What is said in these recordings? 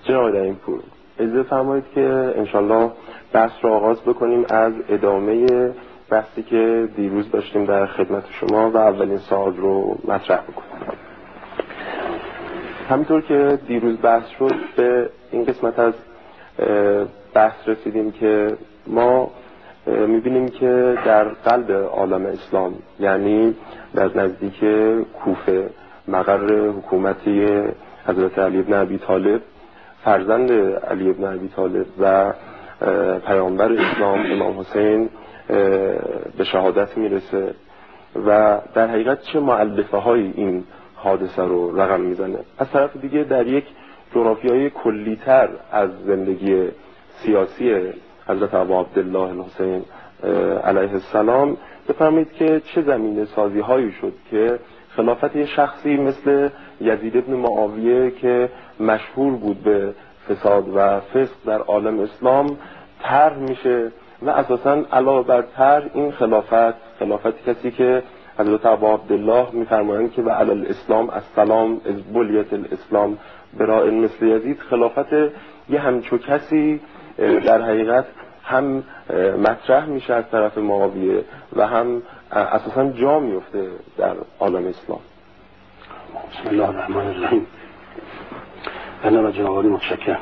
جناب دایمپور، اجازه فرمایید که انشالله بحث رو آغاز بکنیم از ادامه بحثی که دیروز داشتیم در خدمت شما و اولین سوال رو مطرح بکنیم. همینطور که دیروز بحث شد به این قسمت از بحث رسیدیم که ما میبینیم که در قلب عالم اسلام، یعنی در نزدیک کوفه، مقر حکومتی حضرت علی بن ابی طالب، فرزند علی بن ابی طالب و پیامبر اسلام امام حسین به شهادت میرسه و در حقیقت چه مؤلفه های این حادثه رو رقم میزنه. از طرف دیگه در یک جغرافیای کلی‌تر از زندگی سیاسی حضرت ابا عبدالله الحسین علیه السلام بفرمایید که چه زمینه سازی هایی شد که خلافت یه شخصی مثل یزید بن معاویه که مشهور بود به فساد و فسق در عالم اسلام طرح میشه و اساساً علاوه بر طرح این خلافت کسی که حضرت ابا عبدالله میفرمایند که و علی الاسلام السلام از بلیت الاسلام برای مثل یزید، خلافت یه همچو کسی در حقیقت هم مطرح میشه از طرف معاویه و هم اساساً جا میفته در عالم اسلام. بسم الله الرحمن الرحیم. بنابر جناب عالی متشکرم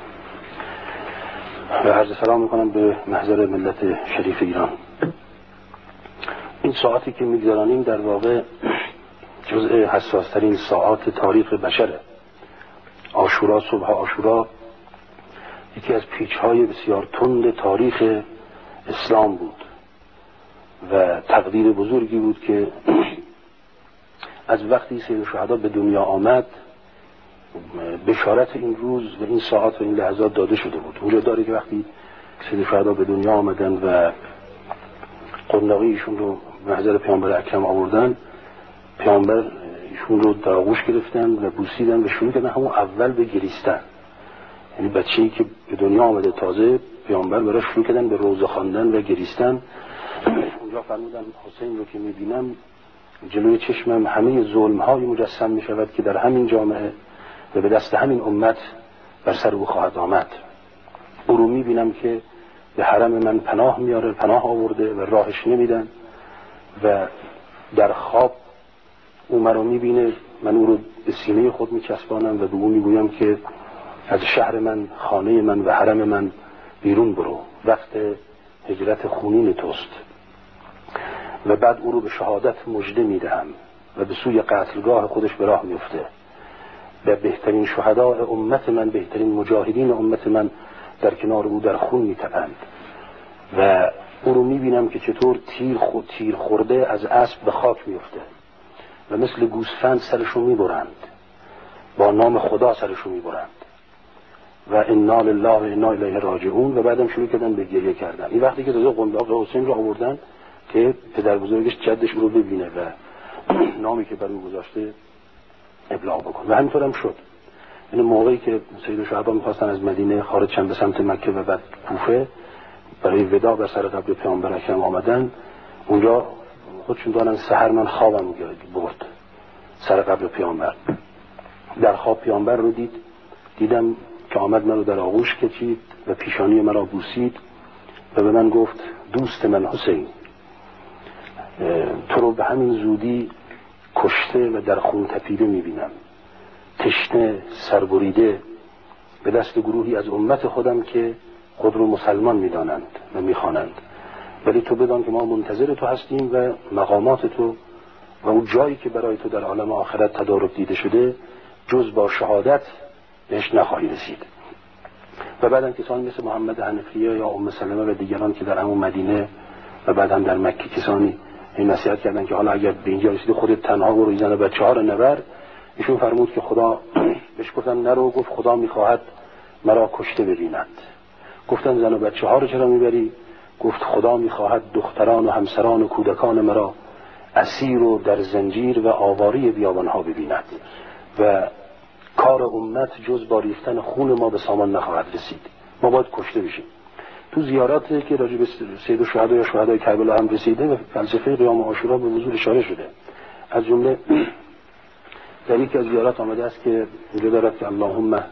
و عرض سلام میکنم به محضر ملت شریف ایران. این ساعتی که میگذرانیم در واقع جزء حساسترین ساعات تاریخ بشره. عاشورا، صبح عاشورا یکی از پیچ‌های بسیار تند تاریخ اسلام بود و تقدیر بزرگی بود که از وقتی سید شهدا به دنیا آمد بشارت این روز و این ساعات و این لحظات داده شده بود. اونجا داره که وقتی سید شهدا به دنیا آمدن و قنداقی ایشون رو به محضر پیامبر اکرم آوردن، پیامبر ایشون رو در آغوش گرفتن و بوسیدن و شروع کردن همون اول به گریستن. یعنی بچه‌ای که به دنیا آمده تازه، پیامبر برای شروع کردن به روزه خواندن و گریستن. اونجا فرمودن حسین رو که میبینم جلوی چشمم همه ظلم‌های مجسم میشود که در همین جامعه و به دست همین امت بر سر او خواهد آمد. او رو میبینم که به حرم من پناه میاره، پناه آورده و راهش نمیدن و در خواب او مرا میبینه، من او رو به سینه خود میچسبانم و به او میگویم که از شهر من، خانه من و حرم من بیرون برو، وقت هجرت خونین توست. و بعد او رو به شهادت مژده میدهم و به سوی قتلگاه خودش به راه میفته و بهترین شهداء امت من، بهترین مجاهدین امت من در کنار او در خون میتپند و او رو میبینم که چطور تیر خورده از اسب به خاک میفته و مثل گوسفند سرشو میبرند، با نام خدا سرشو میبرند و انا لله و انا الیه راجعون. و بعدم شروع کردن به گریه کردن. این وقتی که تازه قنداق حسین رو آوردن که پدر بزرگش جدش رو ببینه و نامی که برای گذاشته ابلاغ بکن و همینطور هم شد. این موقعی که سید شهدا می‌خواستن از مدینه خارج شدن به سمت مکه و بعد کوفه برای وداع بر سر قبر پیامبر اکرم آمدن، اونجا خودشون دارن سحر من خوابم برد سر قبر پیامبر. در خواب پیامبر رو دیدم که آمد من رو در آغوش کشید و پیشانی من را بوسید و به من گفت دوست من حسین، تو رو به همین زودی کشته و در خون تپیده میبینم، تشنه، سربریده به دست گروهی از امت خودم که خود رو مسلمان میدانند و میخوانند، ولی تو بدان که ما منتظر تو هستیم و مقامات تو و اون جایی که برای تو در عالم آخرت تدارک دیده شده جز با شهادت بهش نخواهی رسید. و بعدم کسانی مثل محمد حنفیه یا ام سلمه و دیگران که در همون مدینه و بعد هم در مکه کسانی این نصیحت کردن که حالا اگر به اینجا رسیدی خودت تنها برو زن و بچه‌ها رو نبر. ایشون فرمود که خدا، بهش گفتن نرو، گفت خدا میخواهد مرا کشته ببیند. گفتن زن و بچه‌ها رو چرا میبری؟ گفت خدا میخواهد دختران و همسران و کودکان مرا اسیر و در زنجیر و آواری بیابانها ببیند و کار امت جز با ریختن خون ما به سامان نخواهد رسید. ما باید کشته بشیم. تو زیاراتی که راجع به سید الشهدا یا شهدای کربلا هم رسیده و فلسفه قیام عاشورا به وضوح اشاره شده. از جمله در یکی از زیارات آمده است که اینجا دارد که اللهم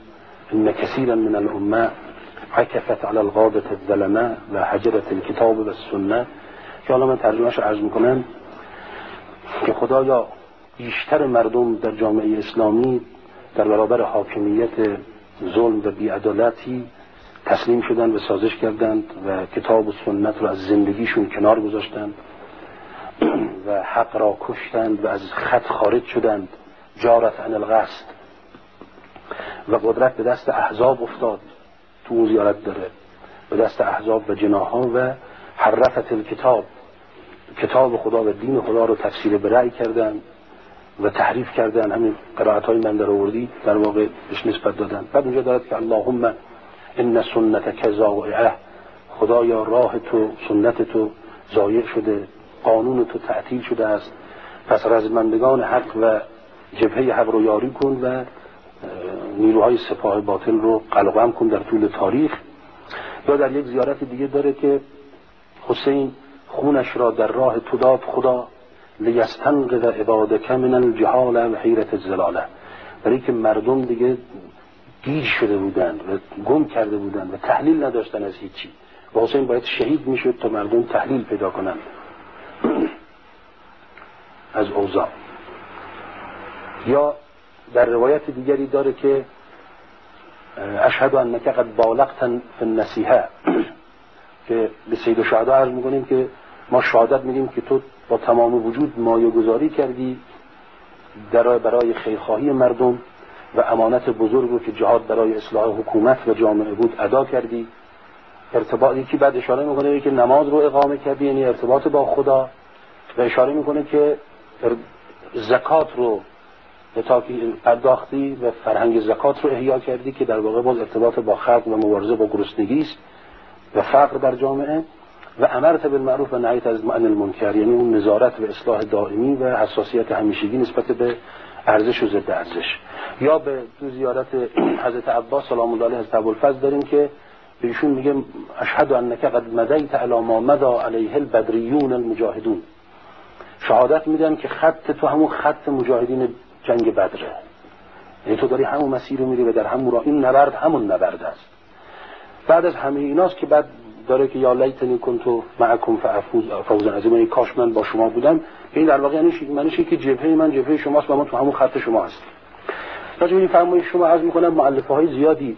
ان کثیرا من الامه عکفت علی الغابة الظلمه و حجرت الکتاب و السنه، که حالا من ترجمهش رو عرض میکنم که خدایا بیشتر مردم در جامعه اسلامی در برابر حاکمیت ظلم و بی‌عدالتی تسلیم شدند و سازش کردند و کتاب و سنت رو از زندگیشون کنار گذاشتند و حق را کشتند و از خط خارج شدند. جارت عن القصد، و قدرت به دست احزاب افتاد. تو اون زیارت داره، به دست احزاب و جناح‌ها و حرفت الکتاب، کتاب خدا و دین خدا رو تفسیر به رأی کردند و تحریف کردن. همین قرائت‌های من در آوردی در واقع بهش نسبت دادن. بعد اونجا دارد که اللهم ان سنتک ضائعه، خدایا راه تو، سنت تو ضایع شده، قانون تو تعطیل شده است، پس رزمندگان حق و جبهه حق رو یاری کن و نیروهای سپاه باطل رو قلقم کن در طول تاریخ. یا در یک زیارت دیگه داره که حسین خونش را در راه تو داد خدا لیستنقذ عبادک من الجهال و حیرت الزلاله، برای که مردم دیگه گیج شده بودند و گم کرده بودند و تحلیل نداشتن از هیچی و حسین باید شهید میشد تا مردم تحلیل پیدا کنند از اوضاع. یا در روایت دیگری داره که اشهد انک قد بالغت فی النصیحه، که به سید الشهدا عرض میکنیم که ما شهادت میدیم که تو با تمام وجود مایه گذاری کردی برای خیرخواهی مردم و امانت بزرگ رو که جهاد برای اصلاح حکومت و جامعه بود ادا کردی. یکی بعد اشاره میکنه که نماز رو اقامه کردی، یعنی ارتباط با خدا، و اشاره میکنه که زکات رو پرداختی و فرهنگ زکات رو احیا کردی که در واقع باز ارتباط با خلق و مبارزه با گرسنگی است و فقر در جامعه، و امرت بالمعروف و نهیت عن المنکر، یعنی اون نظارت و اصلاح دائمی و حساسیت همیشگی نسبت به ارزش و ضد ارزش. یا به تو زیارت حضرت عباس سلام الله علیه حضرت ابوالفضل داریم که بهشون میگه اشهد انک قد مضیت علی ما مضى علیه البدریون المجاهدون، شهادت میدم که خط تو همون خط مجاهدین جنگ بدره، یعنی تو داری همون مسیر رو میری و در همون راه، این نبرد همون نبرد است. بعد از همه ایناست که بعد داره که یا لیتنی کنتو معکم فوزا عظیما، کاش من با شما بودم. این در واقع یعنی که جبهه من جبهه شماست و ما تو همون خط شما هستیم. راجع به این فرمایش شما عرض میکنم مؤلفه های زیادی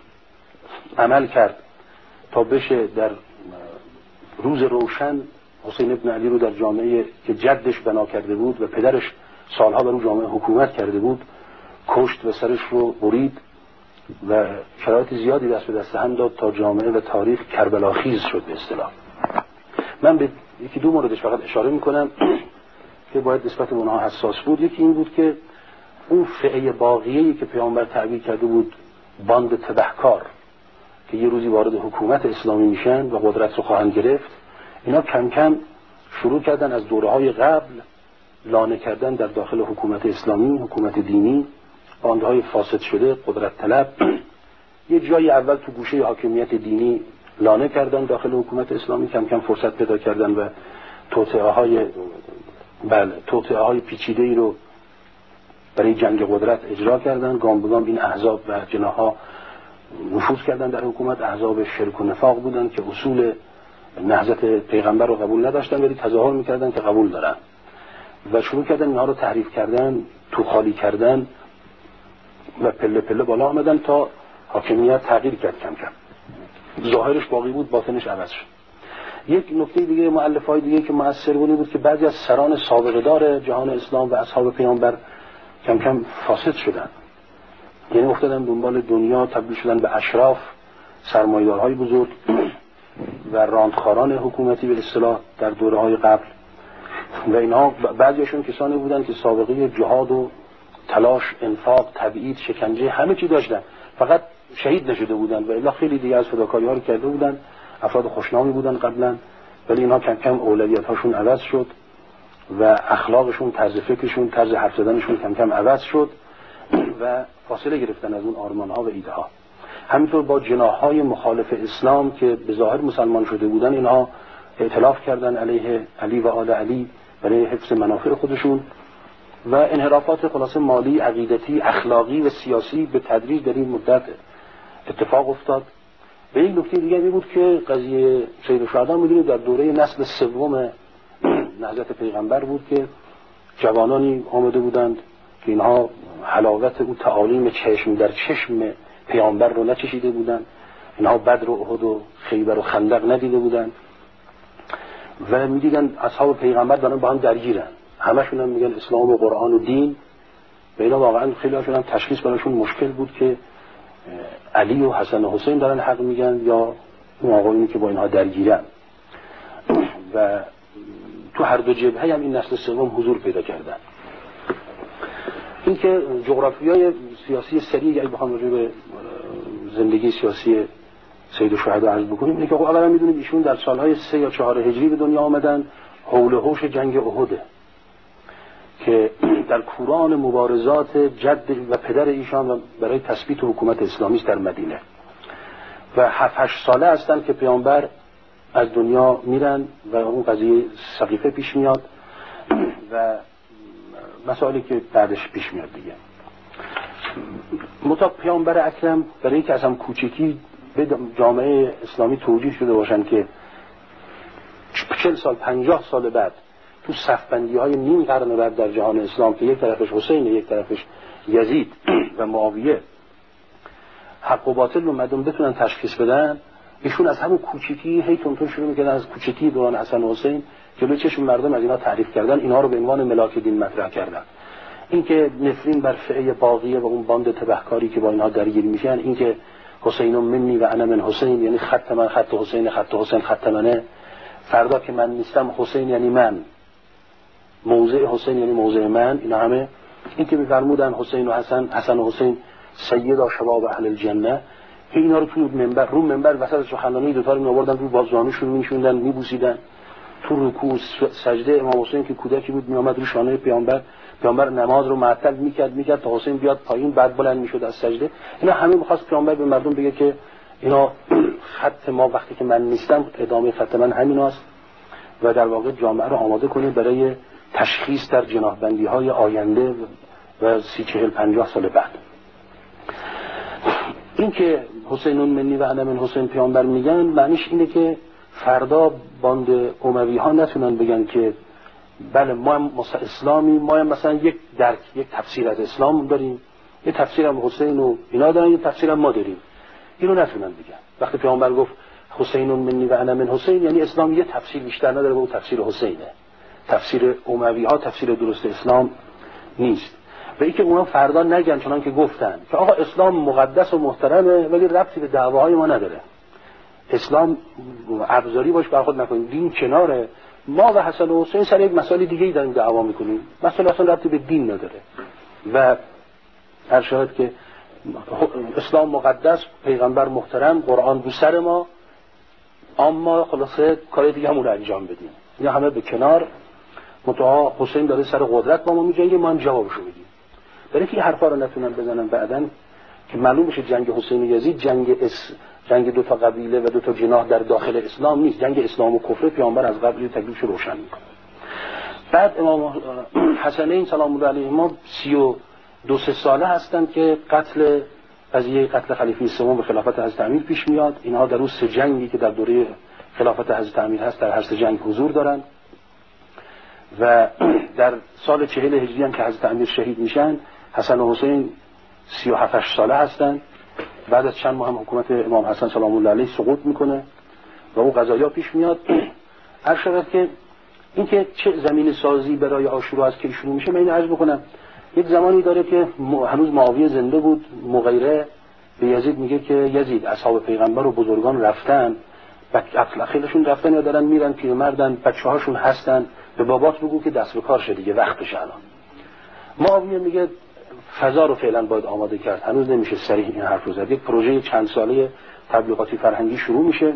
عمل کرد تا بشه در روز روشن حسین ابن علی رو در جامعه که جدش بنا کرده بود و پدرش سالها بر اون جامعه حکومت کرده بود کشت و سرش رو برید و شرایط زیادی دست به دست هم داد تا جامعه و تاریخ کربلا خیز شد به اصطلاح. من به یکی دو موردش فقط اشاره میکنم که باید نسبت به اونها حساس بود. یکی این بود که اون فئه باقیه‌ای که پیامبر تعبیر کرده بود باند تبهکار که یه روزی وارد حکومت اسلامی میشن و قدرت رو خواهند گرفت، اینا کم کم شروع کردن از دوره‌های قبل لانه کردن در داخل حکومت اسلامی، حکومت دینی، باندهای فاسد شده، قدرت طلب. یه جایی اول تو گوشه حاکمیت دینی لانه کردن داخل حکومت اسلامی، کم کم فرصت پیدا کردن و توطئه‌های پیچیده‌ای رو برای جنگ قدرت اجرا کردن. گام به گام این احزاب و جناح‌ها نفوذ کردن در حکومت. احزاب شرک و نفاق بودن که اصول نهضت پیغمبر رو قبول نداشتن ولی تظاهر می‌کردن که قبول دارن و شروع کردن اینها رو تحریف کردن، تو خالی کردن و پله پله بالا آمدن تا حاکمیت تغییر کرد کم کم. ظاهرش باقی بود، باطنش عوض شد. یک نکته دیگه مؤلفه‌های دیگه که مؤثر بود که بعضی از سران سابقه دار جهان اسلام و اصحاب پیامبر کم کم فاسد شدن، یعنی افتادن دنبال دنیا، تبدیل شدن به اشراف، سرمایه‌دارهای بزرگ و راندخاران حکومتی به اصطلاح در دوره‌های قبل. و اینها بعضیشون کسانی بودن که سابقه جهاد و تلاش، انفاق، تبعید، شکنجه همه چی داشتن، فقط شهید نشده بودن و الا خیلی دیگه از فداکاری‌ها رو کرده بودن. افراد خوشنامی بودن قبلا، ولی اینها کم کم اولویت‌هاشون عوض شد و اخلاقشون، طرز فکرشون، طرز حرف زدنشون کم کم عوض شد و فاصله گرفتن از اون آرمان‌ها و ایده‌ها. همینطور با جناح‌های مخالف اسلام که به ظاهر مسلمان شده بودن، اینها ائتلاف کردن علیه علی و آل علی برای حفظ منافع خودشون و انحرافات خلاصه مالی، عقیدتی، اخلاقی و سیاسی به تدریج در این مدت اتفاق افتاد. به یک نکته دیگه بود که قضیه سید الشهدا می‌دونید در دوره نسل سوم نهضت پیغمبر بود که جوانانی آمده بودند که اینها حلاوت او تعالیم چشم در چشم پیامبر رو نچشیده بودند، اینها بدر و احد و خیبر و خندق ندیده بودند و می‌دیدن اصحاب پیغمبر دارن با هم درگیرن، همشون هم میگن اسلام و قرآن و دین. و اینا واقعا خیلی هاشون هم تشخیص براشون مشکل بود که علی و حسن و حسین دارن حق میگن یا اون آقایونی که با اینها درگیرن. و تو هر دو جبهه هم این نسل سوم حضور پیدا کردن. این که جغرافیای سیاسی سریع اگه بخوام راجع به زندگی سیاسی سید الشهدا عرض بکنیم اینه که خب اولا میدونید ایشون در سالهای 3 یا 4 هجری به دنیا آمدن، حول و حوش جنگ احد که در کوران مبارزات جد و پدر ایشان برای تثبیت حکومت اسلامی در مدینه و 7-8 ساله هستند که پیامبر از دنیا میرن و اون قضیه سقیفه پیش میاد و مسائلی که بعدش پیش میاد دیگه. مطابق پیامبر اکرم برای اینکه از هم کوچکی به جامعه اسلامی توجیه شده باشن که 40 سال 50 سال بعد تو صفبندی های نیم قرن بعد در جهان اسلام که یک طرفش حسین یک طرفش یزید و معاویه حق و باطل رو مردم بتونن تشخیص بدن، ایشون از همون کوچیکی هی تونتون شروع میکنن از کوچیکی دوران حسن و حسین جلوی چشم مردم از اینا تعریف کردن، اینها رو به عنوان ملاک دین مطرح کردن. اینکه نفرین بر فئه باقیه و اون باند تبهکاری که با اینها درگیر میشن، اینکه حسین منی و انا من حسین، یعنی خط من خط حسین، خط حسین خط منه، فردا که من نیستم حسین یعنی من، موضع حسین یعنی موضع من. اینا همه این که می‌فرمودن حسین و حسن و حسین سیدا شباب اهل الجنه، اینا رو تو منبر رو منبر وسط سخنرانی دو تا رو می‌آوردن رو بازوانشون می‌نشوندن می‌بوسیدن. تو رکوع سجده امام حسین که کودکی بود می‌آمد رو شانه پیامبر نماز رو معطل می‌کرد تا حسین بیاد پایین بعد بلند می‌شد از سجده. اینا همه می‌خواست پیامبر به مردم بگه که اینا خط ما وقتی که من نیستم ادامه خط من همیناست و در واقع جامعه رو آماده کنه برای تشخیص در جناحبندی‌های آینده و 30-40-50 سال بعد. این که حسینون منی و انا من حسین پیامبر میگن معنیش اینه که فردا باند اموی ها نتونن بگن که بله ما هم اسلامی، ما هم مثلا یک تفسیر از اسلام داریم، یک تفسیر هم حسین و اینا دارن، یک تفسیر هم ما داریم. اینو نتونن بگن. وقتی پیامبر گفت حسینون منی و انا من حسین یعنی اسلام یه تفسیر بیشتر نداره و اون تفسیر حسینه. تفسیر اموی ها تفسیر درست اسلام نیست. و اینکه اونا فردا نگن چنان که گفتن که آقا اسلام مقدس و محترمه ولی ربطی به دعواهای ما نداره، اسلام ابزاری باش برخورد نکنیم، دین کناره، ما و حسن و حسین سر یک مسائل دیگه‌ای داریم دعوا میکنیم، مثلا اصلا ربطی به دین نداره. و هر شاهد که اسلام مقدس، پیغمبر محترم، قرآن رو سر ما، اما خلاصه کار دیگه همون رو انجام بدیم. اینا همه به کنار. متأ حسین داره سر قدرت با ما میجنگه، ما هم جوابشو میدیم. برای اینکه حرفا رو نتونن بزنن بعداً که معلوم بشه جنگ حسین و یزید جنگ دو تا قبیله و دو تا جناح در داخل اسلام نیست، جنگ اسلام و کفر. پیامبر از قبل تکلیفش روشن میکنه. بعد امام حسنین سلام الله علیهما 32 ساله هستند که قتل خلیفه سوم به خلافت حضرت امیر پیش میاد. اینها در اون 3 جنگی که در دوره خلافت حضرت امیر هست در هر 3 جنگ حضور دارن و در سال 40 هجری هم که حضرت امیر شهید میشن حسن و حسین 37 ساله هستن. بعد از چند ماه هم حکومت امام حسن سلام الله علیه سقوط میکنه و اون قضایا پیش میاد. هر شود که اینکه چه زمین سازی برای عاشورا از کی شروع میشه من اینو عرض بکنم. یک زمانی داره که هنوز معاویه زنده بود، مغیره به یزید میگه که یزید اصحاب پیغمبر و بزرگان رفتن، خیلیشون رفتن یا دارن میرن، پیرمردن، بچه‌هاشون هستن، به بابات بگو که دست به کار شه دیگه، وقتشه الان. معاویه میگه فضا رو فعلا باید آماده کرد، هنوز نمیشه صریح این حرف رو زد. یک پروژه چند ساله تبلیغاتی فرهنگی شروع میشه.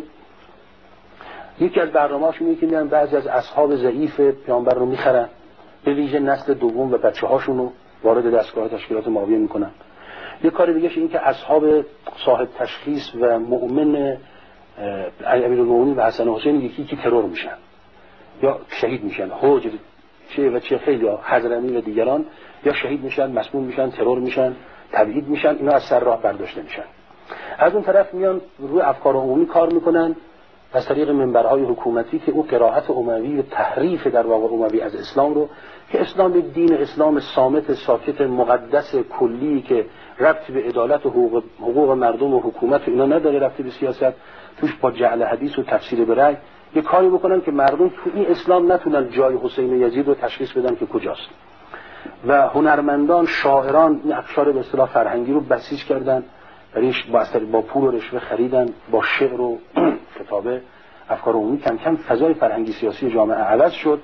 یکی از برنامه‌هاشون اینه که میان بعضی از اصحاب ضعیف پیامبر رو میخرن، به ویژه نسل دوم و بچه‌هاشون رو وارد دستگاه تشکیلات معاویه میکنن. یک کار دیگه این که اصحاب صاحب تشخیص و مؤمن امیرالمومنین و حسن و حسین یکی ترور میشن یا شهید میشن. حجر چه خیلی حضرمی و دیگران یا شهید میشن، مسموم میشن، ترور میشن، تبعید میشن. اینا از سر راه برداشته میشن. از اون طرف میان روی افکار عمومی کار میکنن از طریق منبرهای حکومتی که او قرائت اموی و تحریف در واقع اموی از اسلام رو که اسلام یک دین اسلام صامت ساکت مقدس کلی که ربطی به عدالت و حقوق مردم و حکومت و اینا نداره، ربطی به سیاست، توش با جعل حدیث و تفسیر به رأی یه کاری بکنن که مردم تو این اسلام نتونن جای حسین و یزید رو تشخیص بدن که کجاست. و هنرمندان، شاعران این افکار به اصطلاح فرهنگی رو بسیج کردن، با پول و رشوه خریدن، با شعر و کتابه افکار عمومی کم کم فضای فرهنگی سیاسی جامعه عوض شد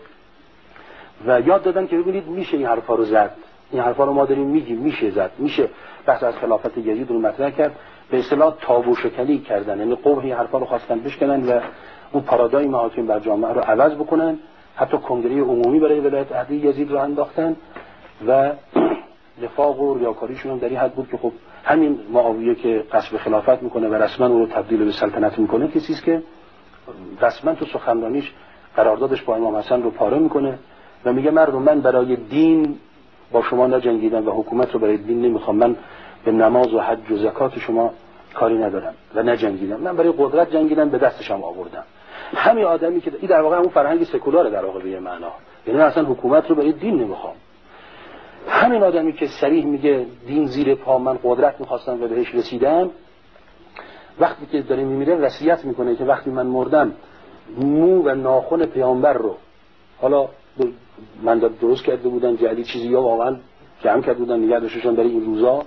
و یاد دادن که ببینید میشه این حرفا رو زد، این حرفا رو ما داریم میگیم میشه زد، میشه بحث از خلافت یزید رو مطرح کرد، به اصطلاح تابو شکنی کردن، یعنی قوم این حرفا رو خواستن بشکنن و اون پارادایم حاکم بر جامعه رو عوض بکنن. حتی کنگره عمومی برای ولایت عهدی یزید رو انداختن و نفاق و ریاکاریشون هم در این حد بود که خب همین معاویه که قصد خلافت میکنه و رسما او رو تبدیل به سلطنت میکنه کسی است که رسما تو سخنرانیش قراردادش با امام حسن رو پاره میکنه و میگه مردم من برای دین با شما نجنگیدم و حکومت رو برای دین نمیخوام، من به نماز و حج و زکات شما کاری ندارم و نجنگیدم، من برای قدرت جنگیدم به دستشم آوردم. همین آدمی که این در واقع همون فرهنگ سکولاره در واقع به یه معنا، یعنی اصلا حکومت رو برای دین نمیخوام. همین آدمی که صریح میگه دین زیر پا، من قدرت میخواستم و بهش رسیدم، وقتی که داره میمیره وصیت میکنه که وقتی من مردم مو و ناخن پیامبر رو، حالا من درست کرده بودن جدید چیزی یا واقعا جمع کرده بودن نگه داشتشون برای این روزا،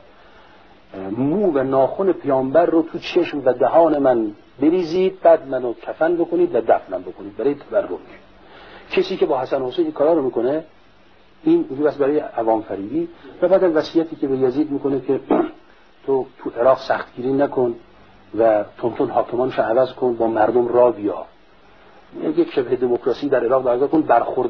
مو و ناخن پیامبر رو تو چشم و دهان من بریزید، بعد منو کفن بکنید و دفنم بکنید برای تبرک. کسی که با حسن حسین این کارا رو میکنه این بس برای عوام فریبی. و بعد وصیتی که به یزید میکنه که تو عراق سختگیری نکن و تونتون حاکمانش عوض کن، با مردم را بیا، یک شبه دموکراسی در عراق برگزار کن، برخورد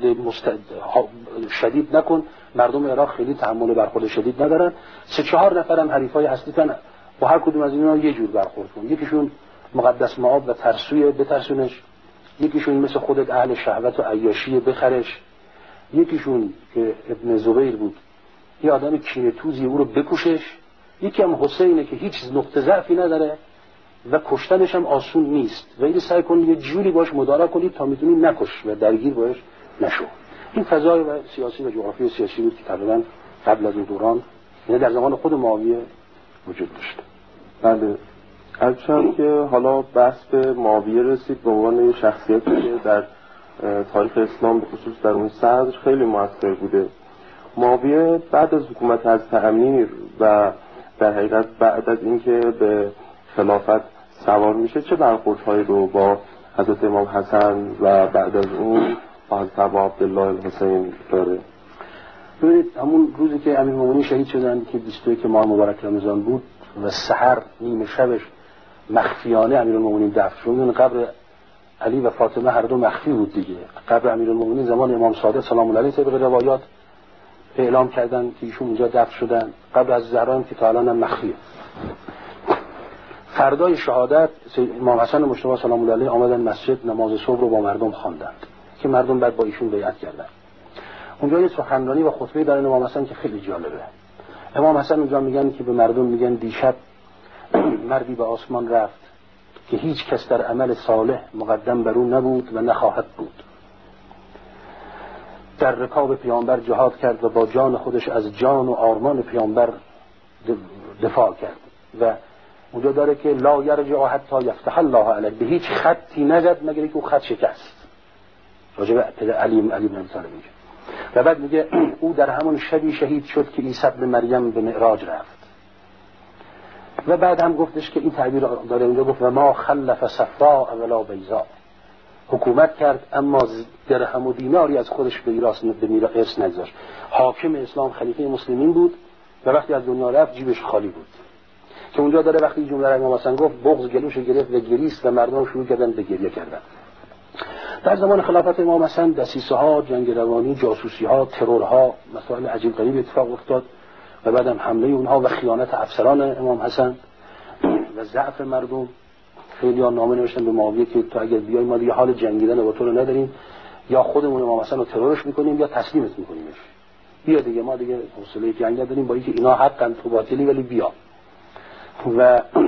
شدید نکن، مردم عراق خیلی تحمل برخورد شدید ندارن، 3-4 نفرم حریفای اصلیتن، با هر کدوم از اینا یه جور برخورد کن، یکیشون مقدس معاب و ترسوی بترسونش، یکیشون مثل خودت اهل شهوت و عیاشی بخرش، یکیشون که ابن زبیر بود یه آدم کینه‌توزی او رو بکشش، یکی هم حسینه که هیچ نقطه ضعفی نداره و کشتنش هم آسون نیست و این سعی کن یه جوری باش مدارا کنی تا میتونی نکش و درگیر باش نشو. این فضای و سیاسی و جغرافی سیاسی بود که تقریبا قبل از این دوران، یعنی در زمان خود معاویه وجود داشت. بله، البته که حالا بحث به معاویه رسید به عنوان شخصیتی که در تاریخ اسلام به خصوص در اون صدر خیلی موثر بوده. معاویه بعد از حکومت از تعمیر و در حقیقت بعد از اینکه به خلافت سوار میشه چه برخوردهایی رو با حضرت امام حسن و بعد از اون با حضرت ابا عبدالله الحسین داره؟ ببینید همون روزی که امیرالمومنین شهید شدن که 21 ماه مبارک رمضان بود و سحر نیمه شبش مخفیانه امیرالمومنین دفن شد، قبر علی و فاطمه هر دو مخفی بود دیگه. قبر امیرالمومنین زمان امام صادق سلام الله علیه طبق روایات اعلام کردن که ایشون اونجا دفن شدن، قبر از زهرا که تا الان هم مخفیه. فردای شهادت امام حسن مجتبی سلام الله علیه آمدن مسجد، نماز صبح رو با مردم خواندند که مردم بعد با ایشون بیعت کردن. اونجا یه سخنرانی و خطبه دارن امام حسن که خیلی جالبه. امام حسن اونجا میگن که به مردم میگن دیشب مردی به آسمان رفت که هیچ کس در عمل صالح مقدم بر او نبود و نخواهد بود. در رکاب پیامبر جهاد کرد و با جان خودش از جان و آرمان پیامبر دفاع کرد و اونجا داره که لا یرجع حتی یفتح الله علیه، به هیچ خطی نزد مگر که او خط شکست. راجع به علی بن ابی طالب میگه. و بعد میگه او در همون شبی شهید شد که عیسی ابن مریم به معراج رفت. و بعد هم گفتش که این تعبیر داره اونجا گفت و ما خلف صفراء ولا بیضاء، حکومت کرد اما درهم و دیناری از خودش به میراث نگذاشت. حاکم اسلام خلیفه مسلمین بود و وقتی از دنیا رفت جیبش خالی بود. که اونجا داره وقتی جمله را امام حسن گفت بغض گلوش گرفت و گریست و مردم شروع کردن به گریه کردن. در زمان خلافت امام حسن دسیسه ها، جنگ روانی، جاسوسی ها، ترور ها، مسائل عجیب غریب اتفاق افتاد و بعدم حمله اونها و خیانت افسران امام حسن و ضعف مردم. خیلی ها نامه نوشتن به معاویه که تو اگر بیای ما دیگه حال جنگیدن با تو رو نداریم، یا خودمون امام حسن رو ترورش میکنیم یا تسلیمت میکنیمش، بیا دیگه ما دیگه حوصله جنگ نداریم با اینکه اینا حقاً تو باطلی ولی بیا. و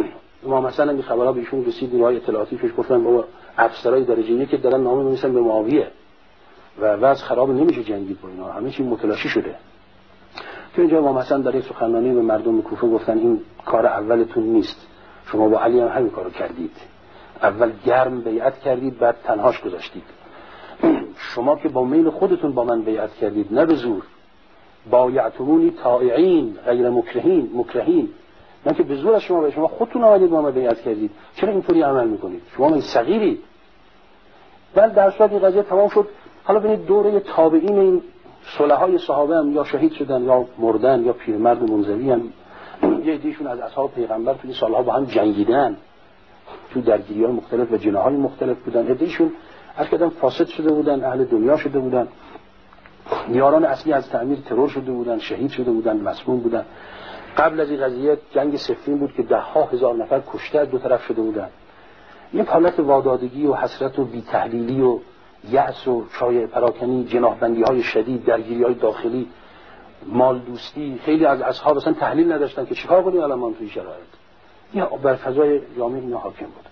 امام حسن هم خبرها به ایشون رسید، نیروهای اطلاعاتی پیش گفتن بابا افسرای درجه یک که دارن نامه می‌نویسن به معاویه و وضع خراب نمیشه جنگید با اینا، همه چی متلاشی شده. تو اینجا امام حسن در یک سخنرانی به مردم کوفه گفتن این کار اولتون نیست، شما با علی هم همین کارو کردید، اول گرم بیعت کردید بعد تنهاش گذاشتید. شما که با میل خودتون با من بیعت کردید نه به زور، بایعتمونی طائعین غیر مکرهین، من که به زور از شما خودتون آمدید با من بیعت کردید، چرا اینطوری عمل میکنید؟ شما من صغیرید. بل در صورت این قضیه تمام شد. حالا ببینید دوره تابعین این صلحای صحابه هم یا شهید شدن یا مردن یا پیرمرد منزوی هم، یه عده‌شون از اصحاب پیغمبر تو این سالها با هم جنگیدن، تو درگیری‌های مختلف و جناح‌های مختلف بودن، عده‌شون از کدام فاسد شده بودن، اهل دنیا شده بودن، یاران اصلی از تعمیر ترور شده بودن، شهید شده بودن، مسموم بودن. قبل از این قضیه جنگ صفین بود که 10,000 نفر کشته از دو طرف شده بودن. یک حالت وادادگی و حسرت و بی‌تحلیلی و یأس و چای پراکنی، جناح‌بندی‌های شدید، درگیری‌های داخلی، مال دوستی. خیلی از اصحاب اصلا تحلیل نداشتن که چیکار کنیم الان ما توی شرایط. یا بر فضای جامعه اینا حاکم بود.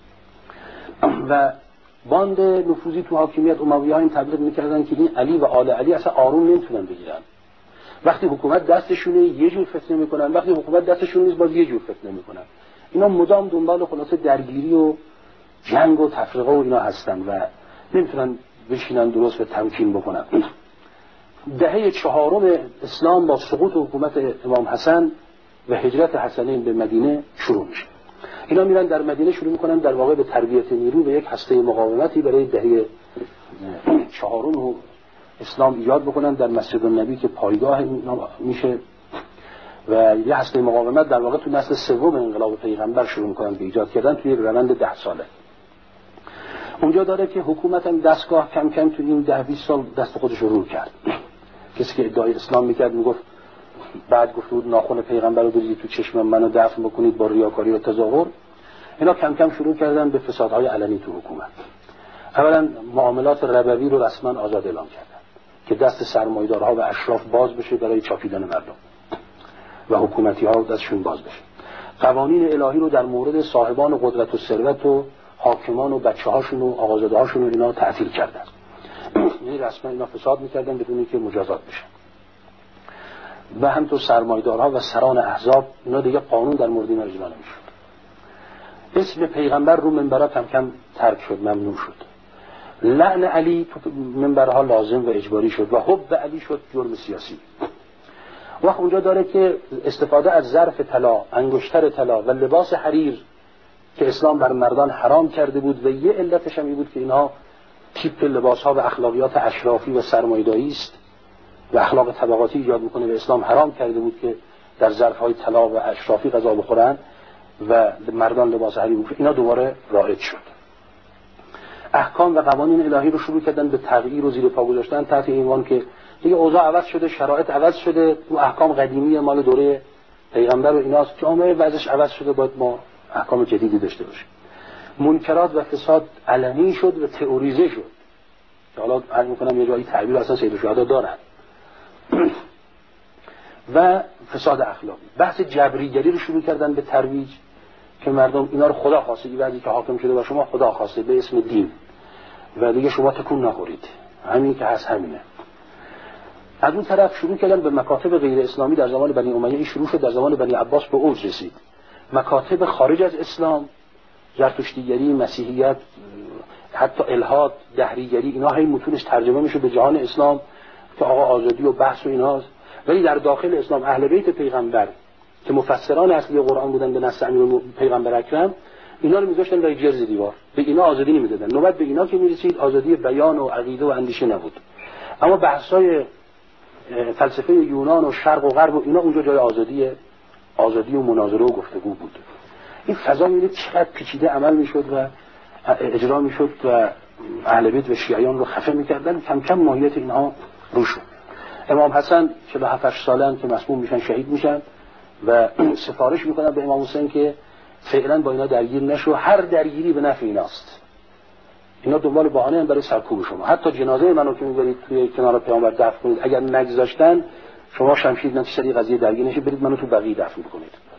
و باند نفوذی تو حاکمیت اموی‌ها این تبلیغ می‌کردن که این علی و آل علی اصلا آروم نمیتونن بگیرن. وقتی حکومت دستشونه یه جور فتنه میکنن، وقتی حکومت دستشون نیست باز یه جور فتنه میکنن. اینا مدام دنبال خلاصه درگیری و جنگ و تفرقه و اینا هستن و نمیتونن بشینن درست و تمکین بکنن. دهه 4 اسلام با سقوط حکومت امام حسن و هجرت حسنین به مدینه شروع میشه. اینا میرن در مدینه شروع میکنن در واقع به تربیت نیرو به یک هسته مقاومتی برای دهه 4 اسلام ایجاد بکنن در مسجد النبی که پایگاه میشه و یه هسته مقاومت در واقع تو نسل سوم انقلاب پیغمبر شروع میکنن به ایجاد کردن توی روند 10 ساله. اونجا داره که حکومت هم دستگاه کم کم تو این 10-20 سال دست خودش رو کرد. کسی که ادعای اسلام میکرد میگفت بعد گفت بود ناخن پیغمبر رو بریزید تو چشم منو دفن بکنید با ریاکاری و تظاهر. اینا کم کم شروع کردن به فسادهای علنی تو حکومت. اولا معاملات ربوی رو رسما آزاد اعلام کردن که دست سرمایه‌دارها و اشراف باز بشه برای چاپیدن مردم و حکومتی‌ها دستشون باز بشه. قوانین الهی رو در مورد صاحبان قدرت و ثروت و حاکمان و بچه‌هاشون و آقازاده‌هاشون اینا تعطیل کردن. یعنی رسما اینا فساد می‌کردن بدون اینکه مجازات بشن. و همینطور سرمایه‌دارها و سران احزاب اینا دیگه قانون در مورد اینا اجرا نمی‌شد. اسم پیغمبر رو منبرها کم کم ترک شد، ممنوع شد. لعن علی تو منبرها لازم و اجباری شد و حب علی شد جرم سیاسی. وقت اونجا داره که استفاده از ظرف طلا، انگشتر طلا و لباس حریر که اسلام بر مردان حرام کرده بود و یه علتش هم این بود که اینها تیپ لباس‌ها و اخلاقیات اشرافی و سرمایه‌داری است و اخلاق طبقاتی ایجاد میکنه و اسلام حرام کرده بود که در ظرف‌های طلا و اشرافی غذا بخورن و مردان لباس حریر بپوشن. اینا دوباره رایج شد. احکام و قوانین الهی رو شروع کردن به تغییر و زیر پا گذاشتن تحت عنوان که دیگه اوضاع عوض شده، شرایط عوض شده، اون احکام قدیمی مال دوره پیغمبر و ایناست، جامعه وضعش عوض شده، باید ما احکام جدیدی داشته باشیم. منکرات و فساد علنی شد و تئوریزه شد. حالا عرض می‌کنم یه جایی تعبیر اصلا سید الشهدا دارن. و فساد اخلاقی. بحث جبریگری رو شروع کردن به ترویج که مردم اینا رو خدا خواسته، این وضعی که حاکم شده و شما خدا خواسته به اسم دین و دیگه شما تکون نخورید، همین که هست همینه. از اون طرف شروع کردن به مکاتب غیر اسلامی در زمان بنی امیه، این شروع شد در زمان بنی عباس به اوج رسید. مکاتب خارج از اسلام، زرتشتیگری، مسیحیت، حتی الحاد، دهریگری، اینا هی متونش ترجمه میشه به جهان اسلام که آقا آزادی و بحث و ایناست. ولی در داخل اسلام اهل بیت پیغمبر که مفسران اصلی قرآن بودن به نص امیر پیغمبر اکرم، اینا رو میذاشتن برای جرز دیوار، به اینا آزادی نمیدادن. نوبت به اینا که میرسید آزادی بیان و عقیده و اندیشه نبود. اما بحث‌های فلسفه یونان و شرق و غرب و اینا اونجا جای آزادی و مناظره و گفتگو بود. این فضا می‌بینید چقدر پیچیده عمل میشد و اجرا میشد و اهل بیت و شیعیان رو خفه میکردن. کم کم ماهیت اینها رو شد. امام حسن 47 ساله‌اند که مسموم میشن، شهید میشن و سفارش میکنن به امام حسین که فعلا با اینا درگیر نشو، هر درگیری به نفع ایناست. اینا دنبال بهانه هم برای سرکوب شما. حتی جنازه منو که میبرید توی کنار پیامبر دفن کنید، اگر نگذاشتن شما شمشیر نتیجه قضیه درگیر نشید، برید منو تو بقیع دفن کنید.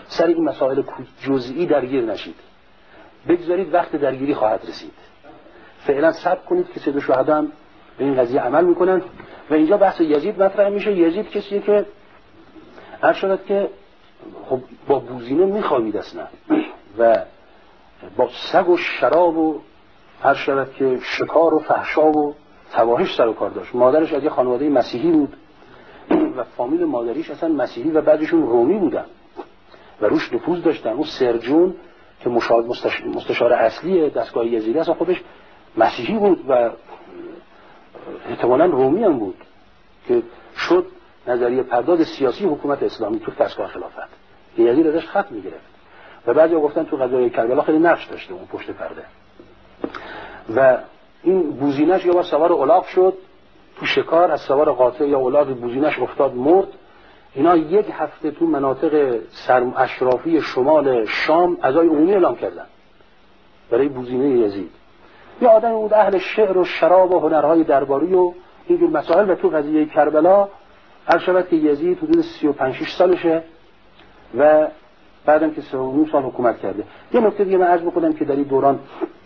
سر این مسائل جزئی درگیر نشید، بگذارید وقت درگیری خواهد رسید. فعلا صبر کنید که سید شهدا هم به این قضیه عمل میکنن. و اینجا بحث یزید مطرح میشه. یزید کسیه که هر شد که خب با بوزینه میخوابید اصلا و با سگ و شراب و هر شد که شکار و فحشا و فواحش سر و کار داشت. مادرش از یه خانواده مسیحی بود و فامیل مادریش اصلا مسیحی و بعدشون رومی بودن و روش نفوذ داشتن. اون سرجون که مستشار اصلی دستگاه یزیدی اصلا خودش مسیحی بود و احتمالاً رومی هم بود که شد نظریه پرداز سیاسی حکومت اسلامی تو دستگاه خلافت. یزید ازش خط میگرفت و بعضیا گفتن تو غزوه کربلا خیلی نقش داشته اون پشت پرده. و این بوزینش یا با سوار الاغ شد تو شکار، از سوار قاطع یا الاغ بوزینش افتاد مرد. اینا یک هفته تو مناطق اشرافی شمال شام عزای عمومی اعلام کردن برای بوزینه یزید. یه آدم بود اهل شعر و شراب و هنرهای درباری و اینجور مسائل. و تو قضیه کربلا هر شود که یزید حدود 35-6 سالشه و بعدم که 3 سال حکومت کرده. یه نکته دیگه من عرض بکنم که در این دوران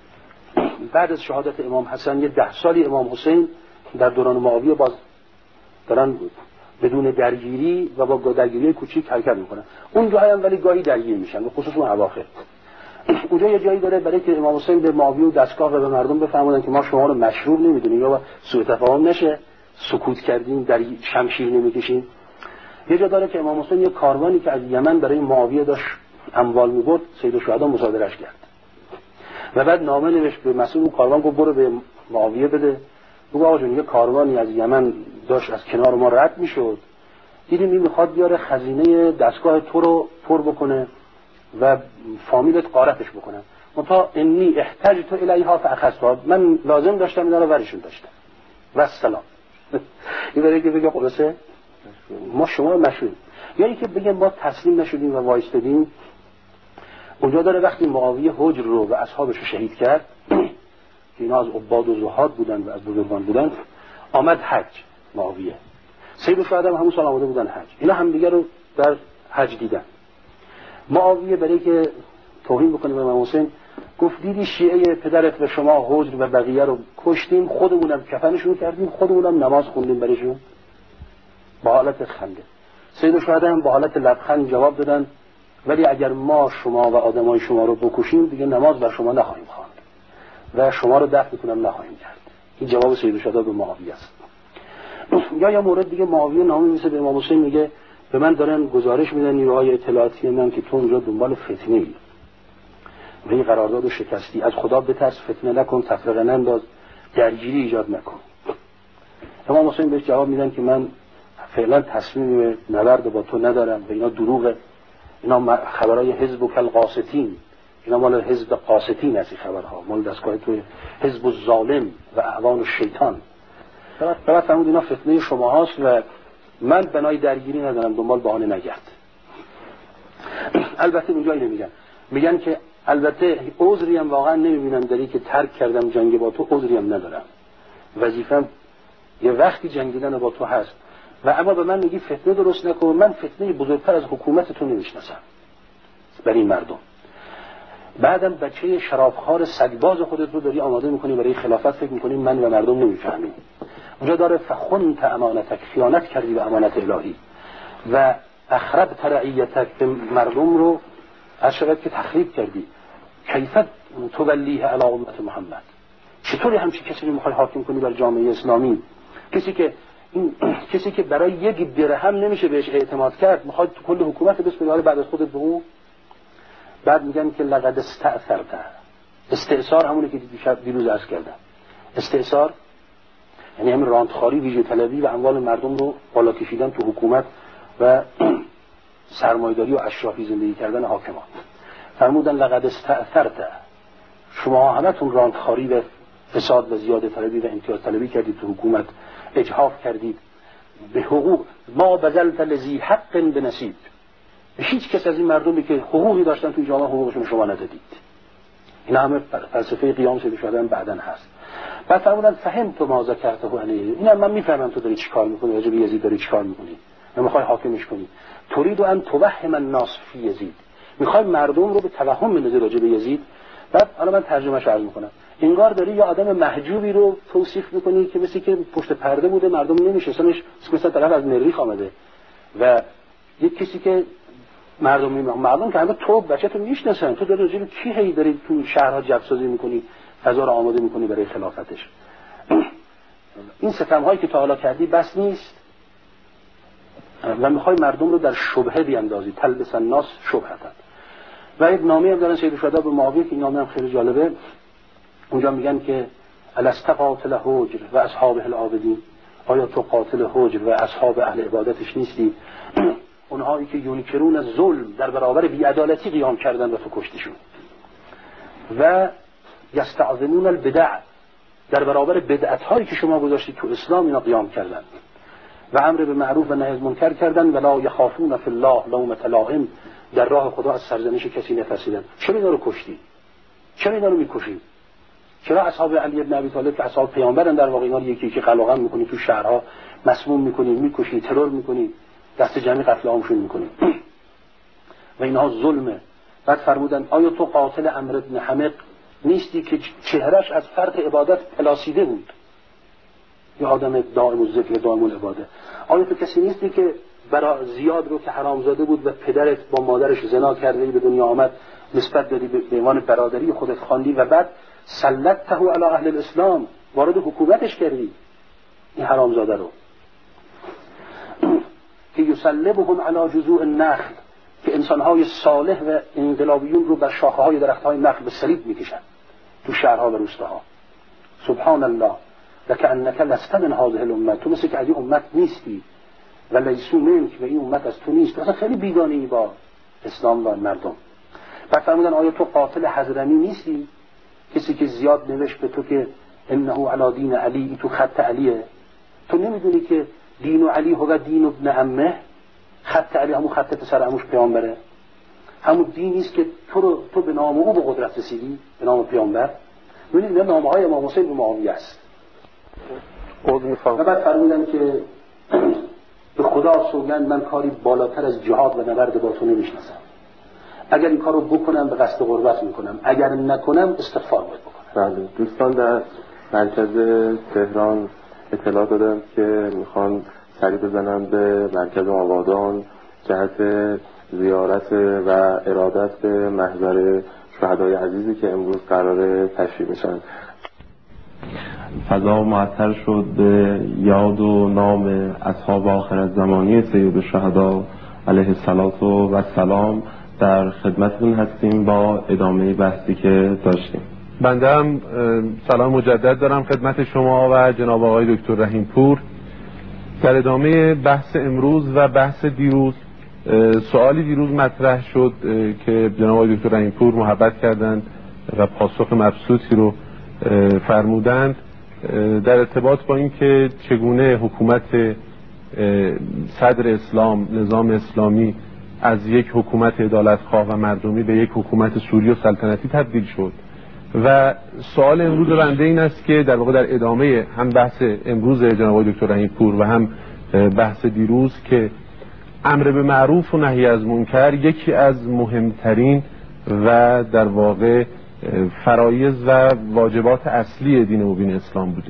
بعد از شهادت امام حسن یه 10 سالی امام حسین در دوران معاویه باز دارن بدون درگیری و با درگیری کوچیک حرکت میکنن. اون جایی هم ولی گاهی درگیر میشن، به خصوص اون اواخر. اونجا یه جایی داره برای که امام حسین به معاویه و دستگاه و به مردم بفهمونن که ما شما رو مشروع نمیدونیم یا سوء تفاهم نشه، سکوت کردیم، در شمشیر نمیکشیم. یه جا داره که امام حسین یه کاروانی که از یمن برای معاویه داشت اموال میبرد سید الشهدا مصادرهش کرد و بعد نامه نوشت به مسئول اون کاروان، گفت برو به معاویه بده، بگو آقا جون یه کاروانی از یمن داشت از کنار ما رد میشد، دیدیم این میخواد بیاره خزینه دستگاه تو رو پر بکنه و فامیلت غارتش بکنن، منتها انی احتجت الیها فاخذتها، من لازم داشتم اینا رو ورشون داشتم و السلام. این برای که بگه خلاصه ما شما رو مشروعیم، یا اینکه بگه ما تسلیم نشدیم و وایستادیم. اونجا داره وقتی معاویه حجر رو و اصحابش رو شهید کرد که اینا از عباد و زهاد بودن و از بزرگان بودن، آمد حج معاویه. سید الشهدا هم همون سال آمده بودن حج. اینا هم دیگه رو در حج دیدن. معاویه برای که توهین بکنه به امام حسین گفت دیدی شیعه پدرت و شما حجر و بقیه رو کشتیم، خودمونم کفنشون کردیم، خودمونم نماز خوندیم برایشون، با حالت خنده. سید الشهدا هم با حالت لبخند جواب دادن ولی اگر ما شما و آدمای شما رو بکشیم دیگه نماز بر شما نخواهیم خواند و شما رو دفنتون هم نخواهیم کرد. این جواب سید الشهدا به معاویه است. یا مورد دیگه معاویه نامه می‌نویسه به امام حسین، میگه به من دارن گزارش میدن نیروهای اطلاعاتی من که تو اونجا دنبال فتنه‌ای و این قرارداد شکستی، از خدا بترس، فتنه نکن، تفرقه ننداز، درگیری ایجاد نکن. امام حسین بهش جواب میدن که من فعلا تصمیم نبرد با تو ندارم و اینا دروغه، اینا خبرای حزب و کل قاستین، اینا مال حزب قاستین هستی خبرها، مال دستگاه توی حزب الظالم و اعوان الشیطان. فقط فرمود اینا فتنه شما هاست و من بنای درگیری ندارم، دنبال بهانه نگرد. البته اینجا اینو میگن که البته عذری هم واقعا نمیبینم داری که ترک کردم جنگ با تو، عذری هم ندارم، وظیفم یه وقتی جنگیدن با تو هست و اما به من میگی فتنه درست نکن. من فتنه بزرگتر از حکومتتون نمیشناسم برای این مردم. بعدم بچه شرابخوار سگباز خودت رو داری آماده میکنی برای خلافت، فکر میکنی من و مردم نمیفهمیم. اونجا داره فخنت امانتک، خیانت کردی به امانت الهی و اخربت رعیتک، به مردم رو اشرت که تخریب کردی. کیفت تولیه علی امت محمد، چطوری همچین کسی رو میخوای حاکم کنی بر جامعه اسلامی؟ کسی که برای یک درهم نمیشه بهش اعتماد کرد، میخواد تو کل حکومت بسپاره بعد از خودت به اون. بعد میگن که لقد استأثرت. استئثار همونه که دیروز عرض کردم. استئثار یعنی همین راندخاری، ویژه طلبی و اموال مردم رو بالا کشیدن تو حکومت و سرمایه‌داری و اشرافی زندگی کردن حاکمان. فرمودن لقد استأثرت، شما همتون راندخاری و فساد و زیاده طلبی و امتیاز طلبی کردید تو حکومت، اجحاف کردید به حقوق. ما بذلت لذی حق بنصیب، به هیچ کس از این مردمی که حقوقی داشتن توی جامعه حقوقشون شما ندادید. این همه فلسفه قیام شده شدن بعدن هست. بعد فرمودن فهمت ما ذکرته علیه، اینا من میفهمم تو داری چیکار میکنی، راجع به یزید داری چیکار میکنی و میخوای حاکمش کنی. تريد ان توهم الناس فی یزید، میخوای مردم رو به توهم بندازی راجع به یزید. بعد حالا من ترجمهش عرض میکنم. انگار داری یا آدم محجوبی رو توصیف میکنی که مثل که پشت پرده بوده، مردم نمیشناسنش، مثلا طرف از مریخ آمده، و یک کسی که مردم که همه تو بچه‌تو میشناسن، تو داری راجع به کی هی داری تو شهرها جبسازی میکنی، فضا رو آماده میکنی برای خلافتش. این ستم‌هایی که تا حالا کردی بس نیست و میخوای مردم رو در شبهه بیاندازی، تلبس الناس شبهتن. و یک نامه هم دارن سید الشهدا به معاویه که این نامه هم خیلی جالبه. اونجا میگن که الست قاتل حجر و اصحابه العابدین، آیا تو قاتل حجر و اصحاب اهل عبادتش نیستی؟ اونهایی که یونکرون از ظلم در برابر بی‌عدالتی قیام کردن و تو کشتیشون. و یستعظمون البدع، در برابر بدعت‌هایی که شما گذاشتید تو اسلام اینا قیام کردن. و امر به معروف و نهی از منکر کردن. ولا یخافون فی الله لومة لائم، در راه خدا از سرزنش کسی نترسیدن. چرا اینا رو کشتی؟ چرا اینا رو میکشید؟ چرا اصحاب علی بن ابی طالب که اصحاب پیامبرن در واقع اینا رو یکی یکی قلقم میکنی، تو شهرها مسموم میکنی، میکشی، ترور میکنی، دست جمعی قتل عامشون میکنی و اینها ظلمه. بعد فرمودن آیا تو قاتل عمرو بن حمق نیستی که چهرش از فرط عبادت پلاسیده بود؟ یا آدم دائم الذکر دائم العباده. آیا تو کسی نیستی که برای زیاد رو که حرامزاده بود و پدرت با مادرش زنا کرده به دنیا آمد نسبت دادی به عنوان برادری خودت خواندی و بعد سلطته علی اهل الاسلام، وارد حکومتش کردی این حرامزاده رو، که یسلبهم علی جذوع النخل، که انسانهای صالح و انقلابیون رو بر شاخه‌های درخت‌های نخل به صلیب میکشن تو شهرها و روستاها. سبحان الله لکأنک لست من هذه الامه، تو مثل که از این امت نیستی و لیسو منک، و این امت از تو نیست. اصلا خیلی بیگانه‌ای با اسلام و مردم. بعد فرمودن آیا تو قاتل حضرمی نیستی؟ کسی که زیاد نوشت به تو که انه علی دین علی، تو خط علیه. تو نمیدونی که دین علی هو دین ابن عمه؟ خط علی همون خط پسر عموش پیامبره، همون دینی است که تو به نام او به قدرت رسیدی، به نام پیامبر. ببینید اینا نامه‌های امام حسین به معاویه است. و بعد فرمودن که به خدا سوگند من کاری بالاتر از جهاد و نبرد با تو نمیشناسم. اگر این کارو بکنم به قصد قربت میکنم، اگر نکنم استغفار باید بکنم. بله دوستان در مرکز تهران اطلاع دادم که میخوان سری بزنم به مرکز آبادان جهت زیارت و ارادت به محضر شهدای عزیزی که امروز قراره تشریف بشن. فضا معطر شد به یاد و نام اصحاب آخرالزمانی سید الشهدا علیه السلام. در خدمتتون هستیم با ادامه بحثی که داشتیم. بنده هم سلام مجدد دارم خدمت شما و جناب آقای دکتر رحیم‌پور. در ادامه بحث امروز و بحث دیروز، سوالی دیروز مطرح شد که جناب آقای دکتر رحیم‌پور محبت کردند و پاسخ مبسوطی رو فرمودند در ارتباط با اینکه چگونه حکومت صدر اسلام، نظام اسلامی از یک حکومت عدالتخواه و مردمی به یک حکومت سوری و سلطنتی تبدیل شد. و سوال امروز بنده این است که در واقع در ادامه هم بحث امروز جناب آقای دکتر رحیم‌پور و هم بحث دیروز که امر به معروف و نهی از منکر یکی از مهمترین و در واقع فرایض و واجبات اصلی دین مبین اسلام بوده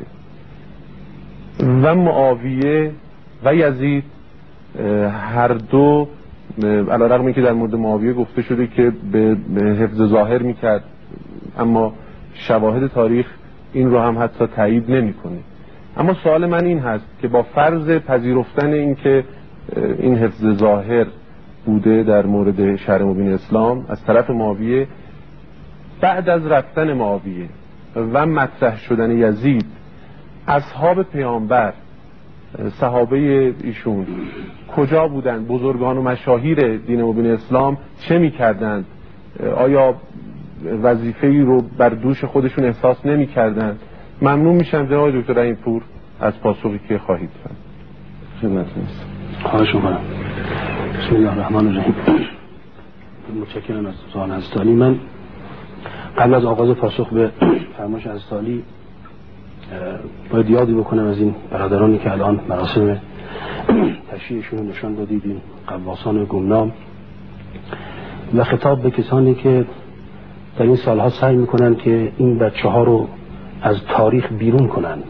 و معاویه و یزید هر دو علیرغم اینکه در مورد معاویه گفته شده که به حفظ ظاهر میکرد، اما شواهد تاریخ این رو هم حتی تایید نمیکنه. اما سوال من این هست که با فرض پذیرفتن این که این حفظ ظاهر بوده در مورد شرع مبین اسلام از طرف معاویه، بعد از رفتن معاویه و مطرح شدن یزید، اصحاب پیامبر، صحابه ایشون کجا بودند؟ بزرگان و مشاهیر دین مبین اسلام چه میکردند؟ آیا وظیفه‌ای رو بر دوش خودشون احساس نمی‌کردند؟ ممنون میشم جناب دکتر رحیم‌پور از پاسخی که خواهید داد. خدمتتون خواهش می‌کنم. بسم الله الرحمن الرحیم. متشکرم از سوال حضرتعالی. من قبل از آغاز پاسخ به فرمایش حضرتعالی باید یادی بکنم از این برادرانی که الان مراسم تشییعشون رو نشان دادید، این قواسان گمنام. و خطاب به کسانی که در این سالها سعی میکنند که این بچه ها رو از تاریخ بیرون کنند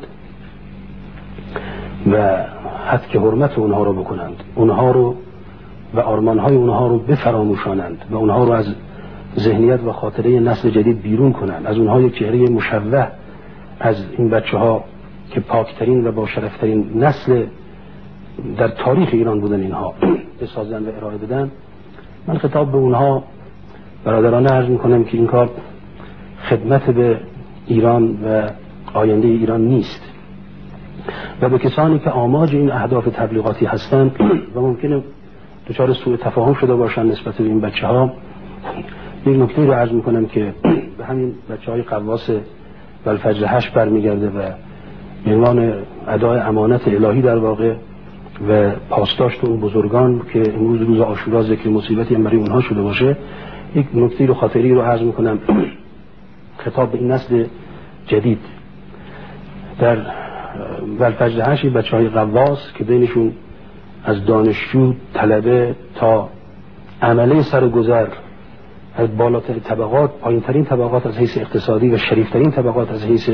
و حتی حرمت اونها رو بکنند، اونها رو و آرمانهای اونها رو بفراموشانند و اونها رو از ذهنیت و خاطره نسل جدید بیرون کنند، از اونها یک چهره مشوه از این بچه ها که پاکترین و با شرفترین نسل در تاریخ ایران بودن اینها بسازن و ارائه بدن. من خطاب به اونها برادرانه عرض میکنم که این کار خدمت به ایران و آینده ایران نیست و به کسانی که آماج این اهداف تبلیغاتی هستند و ممکنه دچار سوء تفاهم شده باشن نسبت به این بچه ها، یک نکته رو عرض میکنم که به همین بچه های قواس و الفجر 8 برمیگرده و به عنوان ادای امانت الهی در واقع و پاسداشت اون بزرگان که امروز روز عاشورا ذکر مصیبتی هم برای اونها شده باشه، یک نکته رو خاطری رو عرض میکنم خطاب به این نسل جدید. در الفجر 8 بچه های قواس که بینشون از دانشجو، طلبه تا عمله سرگذر، از بالاترین طبقات، پایینترین طبقات از حیث اقتصادی و شریفترین طبقات از حیث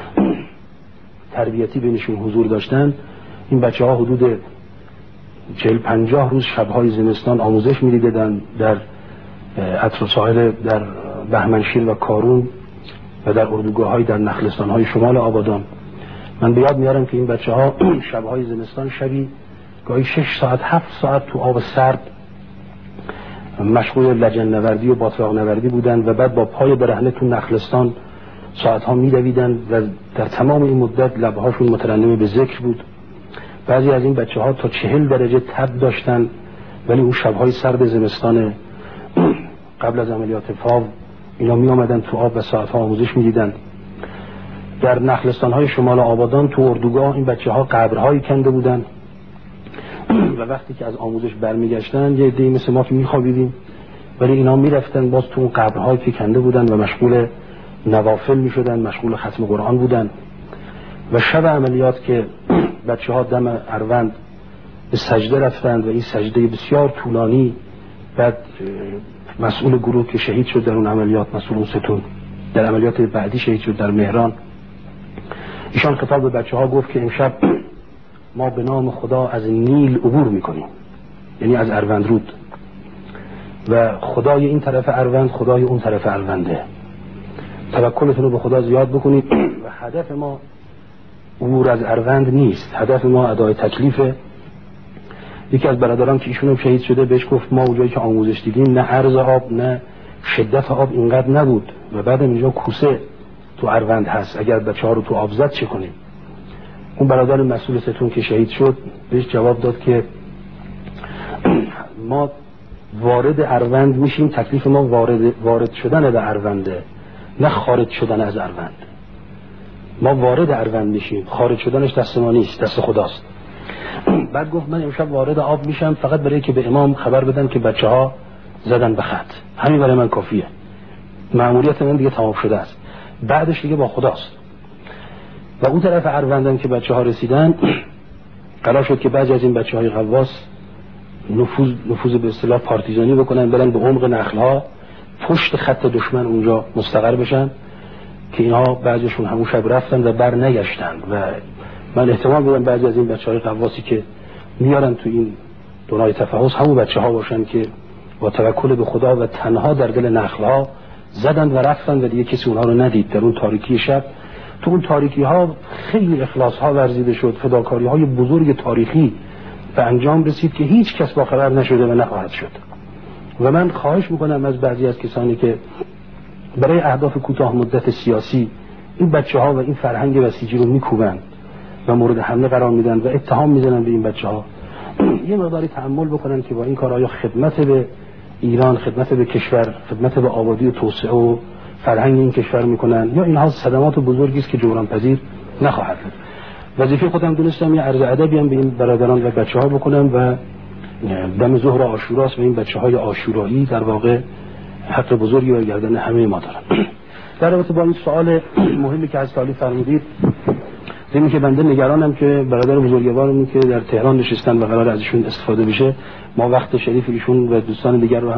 تربیتی بینشون حضور داشتن، این بچه ها حدود 40-50 روز شبهای زمستان آموزش می‌دیدند در اطراف ساحل در بهمنشیر و کارون و در اردوگاه‌های در نخلستان‌های شمال آبادان. من به یاد میارم که این بچه ها شبهای زمستان شبی گاهی 6 ساعت 7 ساعت تو آب سرد مشغول لجن نوردی و باتلاق نوردی بودن و بعد با پای برهنه تو نخلستان ساعتها میدویدن و در تمام این مدت لبهاشون مترنم به ذکر بود. بعضی از این بچه ها تا 40 درجه تب داشتن، ولی اون شبهای سرد زمستان قبل از عملیات فاو اینا می آمدن تو آب و ساعتها آموزش میدیدن. در نخلستان‌های شمال آبادان تو اردوگاه این بچه ها قبرهایی کنده بودن و وقتی که از آموزش برمیگشتن یه عده‌ای مثل ما که میخوابیدیم، ولی اینا میرفتن باز تو اون قبرهایی که کنده بودن و مشغول نوافل میشدن، مشغول ختم قرآن بودن. و شب عملیات که بچه ها دم اروند به سجده رفتند و این سجده بسیار طولانی، بعد مسئول گروه که شهید شد در اون عملیات، مسئول اون ستون در عملیات بعدی شهید شد در مهران، ایشان خطاب به بچه ها گفت که امشب ما به نام خدا از نیل عبور میکنیم، یعنی از اروندرود، و خدای این طرف اروند خدای اون طرف ارونده، توکلتون رو به خدا زیاد بکنید و هدف ما عبور از اروند نیست، هدف ما ادای تکلیفه. یکی از برادران که ایشون شهید شده بهش گفت ما اونجایی که آموزش دیدیم نه عرض آب نه شدت آب اینقدر نبود و بعد اینجا کوسه تو اروند هست، اگر بچه ها رو تو آب زد چه کنیم؟ اون برادر مسئول ستون که شهید شد بهش جواب داد که ما وارد اروند میشیم، تکلیف ما وارد شدن به ارونده، نه خارج شدن از اروند. ما وارد اروند میشیم، خارج شدنش دست ما نیست، دست خداست. بعد گفت من امشب وارد آب میشم فقط برای که به امام خبر بدن که بچه ها زدن به خط، همین برای من کافیه، مأموریت من دیگه تمام شده است، بعدش دیگه با خداست. و اون طرف اروندن که بچه ها رسیدن قرار شد که بعضی از این بچه های غواص نفوذ به اصطلاح پارتیزانی بکنن، برن به عمق نخل‌ها پشت خط دشمن اونجا مستقر بشن، که اینها بعضیشون همون شب رفتن و بر نگشتن. و من احتمال میدم بعضی از این بچه‌های غواصی که میارن تو این دنیای تفحص همون بچه‌ها باشن که با توکل به خدا و تنها در دل نخل‌ها زدن و رفتن و دیگه کسی اونها رو ندید. در اون تاریکی شب، تو اون تاریکی ها خیلی اخلاص ها ورزیده شد، فداکاری های بزرگ تاریخی به انجام رسید که هیچ کس با خبر نشده و نخواهد شد. و من خواهش میکنم از بعضی از کسانی که برای اهداف کوتاه مدت سیاسی این بچه ها و این فرهنگ بسیجی رو میکوبند و مورد حمله قرار میدن و اتهام میزنن به این بچه ها، یه مقداری تأمل بکنن که با این کار آیا خدمت به ایران، خدمت به کشور، خدمت به آبادی و توسعه و فرهنگ این کشور میکنن، یا اینها صدمات بزرگی است که جبران پذیر نخواهد بود. وظیفه خودم دونستم یه عرض ادبی هم به این برادران و بچه‌ها بکنم و دم ظهر عاشوراست و این بچه‌های عاشورایی در واقع حق بزرگی بر گردن همه ما دارن. در رابطه با این سوال مهمی که از سوالی فرمودید، زمین که بنده نگرانم که برادر بزرگوارمون که در تهران نشستن و قرار ازشون استفاده بشه، ما وقت شریف ایشون و دوستان دیگر رو هم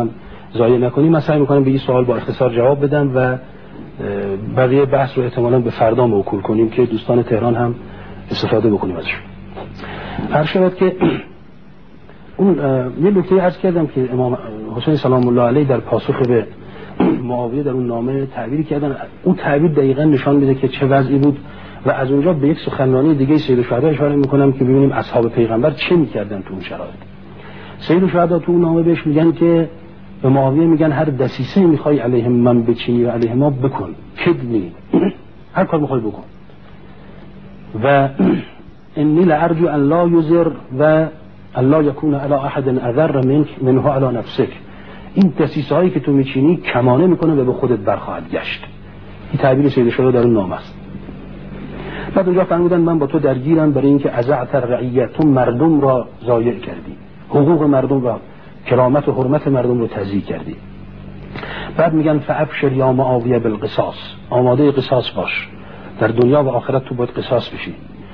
ضایع نکنیم. من سعی میکنم به این سوال با اختصار جواب بدم و بقیه بحث رو احتمالاً به فردا موکول کنیم که دوستان تهران هم استفاده بکنیم ازش. هر شود که اون یه نکته عرض کردم که امام حسین سلام الله علیه در پاسخ به معاویه در اون نامه تعبیری کردن. اون تعبیر دقیقاً نشان میده که چه وضعی بود و از اونجا به یک سخنرانی دیگه سید الشهدا اشاره میکنم که ببینیم اصحاب پیغمبر چه میکردن تو اون شرایط. سید الشهدا تو اون نامه بهش میگن که به معاویه میگن هر دسیسه میخوای علیهم من بچینی و علیه ما بکن، کدنی، هر کار میخوای بکن. و انی لارجو ان لا یضر و الله یکون علی احد اضر منه علی نفسک. این دسیسه هایی که تو میچینی کمانه میکنه و به خودت برخواهد گشت. این تعبیر سید الشهدا در اون نامه است. بعد اونجا فرمودن من با تو درگیرم برای اینکه ازعت الرعیت، تو مردم را ضایع کردی، حقوق مردم را، کرامت و حرمت مردم رو تضییع کردی. بعد میگن فابشر یا معاویه بالقصاص، آماده قصاص باش، در دنیا و آخرت تو باید قصاص بشی.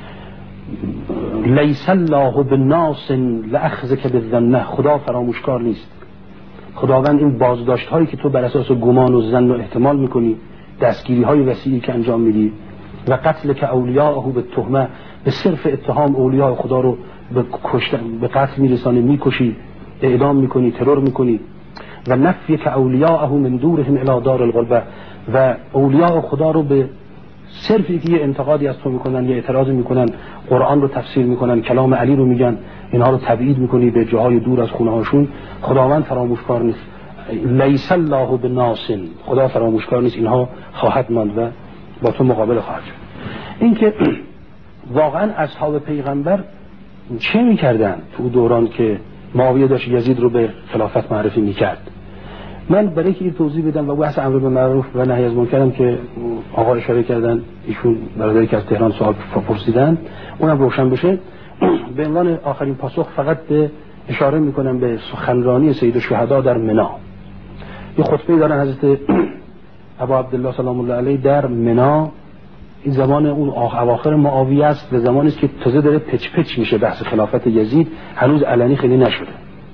لیس الله بالناس لاخذک بالظن، خدا فراموشکار نیست. خداوند این بازداشت هایی که تو بر اساس گمان و ظن و احتمال میکنی، دستگیری های وسیعی که انجام میدی و قتل که اولیاءه به تهمه، به صرف اتهام اولیاء خدا رو به قتل میرسانی، میکشی، اعدام میکنی، ترور میکنی. و نفی که اولیاءه من دورهم الی دار الغلبه، و اولیاء خدا رو به صرفی که یه انتقادی از تو میکنن، یه اعتراض میکنن، قرآن رو تفسیر میکنن، کلام علی رو میگن، اینها رو تبعید میکنی به جاهای دور از خونه هاشون. خداوند فراموشکار نیست. لیس الله بالناس، خدا فراموشکار نیست، اینها خواهد ماند و با تو مقابله خواهد شد. این که واقعا اصحاب پیغمبر چه میکردن تو دوران که معاویه داشت یزید رو به خلافت معرفی میکرد. من برای که این توضیح بدم و بحث امر بالمعروف و نهی از منکر که آقا اشاره کردن، ایشون برادری که از تهران سوال پرسیدن، اونم روشن بشه. به عنوان آخرین پاسخ فقط به اشاره میکنم به سخنرانی سید الشهدا در منی. یه خطبه دارن حضرت ابا عبدالله سلام الله علیه در منی. این زمان اون اواخر معاویه است و زمانی است که تازه داره پچ میشه بحث خلافت یزید، هنوز علنی خیلی نشده.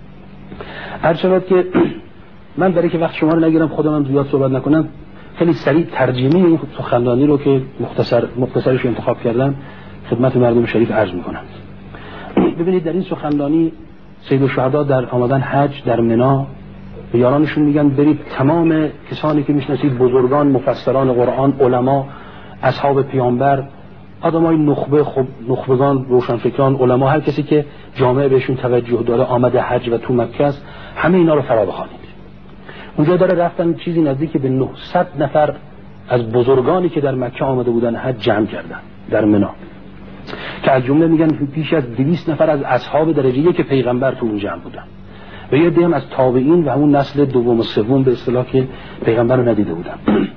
هر شود که من برای که وقت شما رو نگیرم، خودم زیاد صحبت نکنم، خیلی سریع ترجمه این سخنرانی رو که مختصرش انتخاب کردم خدمت مردم شریف عرض میکنم. ببینید در این سخنرانی سید الشهدا در آمدن حج در منی به یارانشون میگن برید تمام کسانی که میشناسید، بزرگان، مفسران قرآن، علما، اصحاب پیامبر، آدمای نخبه، نخبگان، روشنفکران، علما، هر کسی که جامعه بهشون توجه داره، آمده حج و تو مکه است، همه اینا رو فرا بخوانید. اونجا داره رفتن چیزی نزدیک به 900 نفر از بزرگانی که در مکه آمده بودن حج جمع کردن در منی، که از جمله میگن پیش از 200 نفر از اصحاب درجه یک پیغمبر تو اون جمع بودن و یه دیم از تابعین و همون نسل دوم و سوم به اصطلاح که پیغمبر رو ندیده بودن.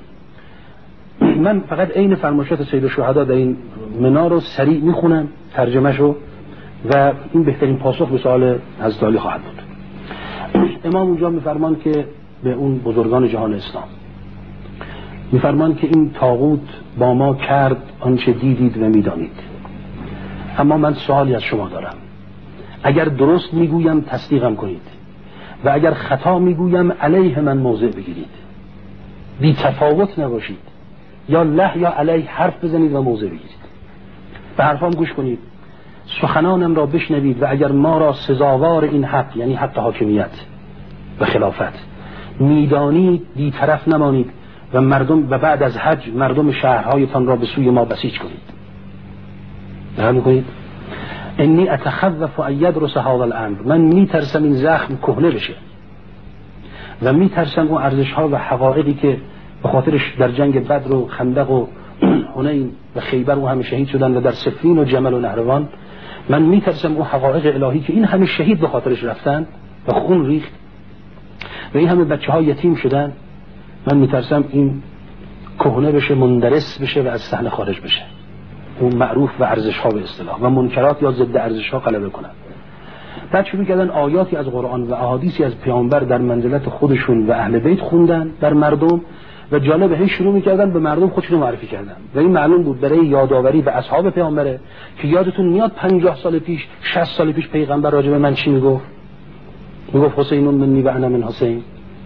من فقط عین فرمایشات سید الشهدا در این منی رو سریع میخونم ترجمه‌شو و این بهترین پاسخ به سوال حضرت علی خواهد بود. امام اونجا میفرمان که به اون بزرگان جهان اسلام میفرمان که این طاغوت با ما کرد آنچه دیدید و میدانید، اما من سوالی از شما دارم. اگر درست میگویم تصدیقم کنید و اگر خطا میگویم علیه من موضع بگیرید، بی تفاوت نباشید، یا له یا علیه حرف بزنید و موضع بگیرید. به حرفام گوش کنید، سخنانم را بشنوید و اگر ما را سزاوار این حق، یعنی حق حاکمیت و خلافت میدانید، بی طرف نمانید و مردم و بعد از حج مردم شهرهایتان را به سوی ما بسیج کنید. نگاه کنید، انی اتخوف ان یدرس هذا الامر، من میترسم این زخم کهنه بشه و میترسم اون ارزش ها و حقایقی که به خاطرش در جنگ بدر و خندق و حنین و خیبر و همه شهید شدن و در صفین و جمل و نهروان، من میترسم اون حقایق الهی که این همه شهید به خاطرش رفتن و خون ریخت و این همه بچه ها یتیم شدن، من میترسم این کهنه بشه، مندرس بشه و از صحنه خارج بشه، اون معروف و ارزش ها به اصطلاح و منکرات یا ضد ارزش ها غلبه کنن. بعد شروع کردن آیاتی از قرآن و احادیثی از پیامبر در منزلت خودشون و اهل بیت خوندن در مردم و جالبه هی شروع میکردن به مردم خودشون معرفی کردن و این معلوم بود برای یادآوری به اصحاب پیامبره که یادتون میاد 50 سال پیش 60 سال پیش پیغمبر راجع به من چی میگفت؟ میگفت حسین منی و انا من حسین.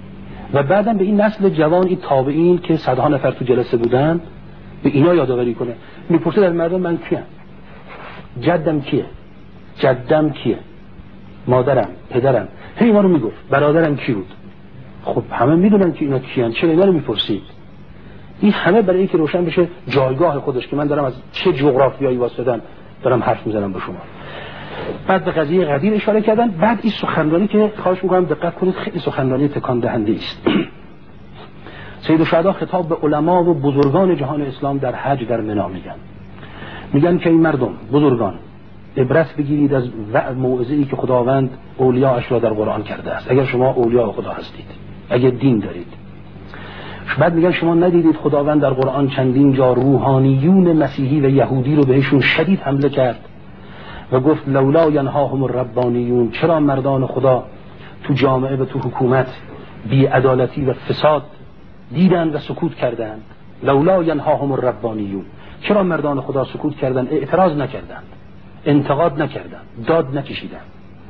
و بعدم به این نسل جوان، این تابعین که صدها نفر تو جلسه بودن، به اینا یادآوری کنه. میپرسه در مردم من کیم؟ جدم کیه؟ جدم کیه؟ مادرم، پدرم، اینا رو میگفت. برادرم کی بود؟ خب همه میدونن که اینا کیان، چرا اینا رو میپرسید؟ این همه برای اینکه روشن بشه جایگاه خودش که من دارم از چه جغرافیایی واسطه‌ام دارم حرف میزنم به شما. بعد به قضیه قدیر اشاره کردن. بعد این سخنرانی که خواهش میکنم دقت کنید، خیلی سخنرانی تکان دهنده است. سید الشهدا خطاب به علما و بزرگان جهان اسلام در حج در منی میگن که این مردم بزرگان عبرت بگیرید از موعظه‌ای که خداوند اولیاءش را در قرآن کرده است. اگر شما اولیاء خدا هستید، اگر دین دارید. بعد میگن شما ندیدید خداوند در قرآن چندین جا روحانیون مسیحی و یهودی رو بهشون شدید حمله کرد و گفت لولا ینهاهم الربانیون، چرا مردان خدا تو جامعه و تو حکومت بی‌عدالتی و فساد دیدن و سکوت کردند؟ لولا ینهاهم الربانیون، چرا مردان خدا سکوت کردند، اعتراض نکردند، انتقاد نکردند، داد نکشیدند؟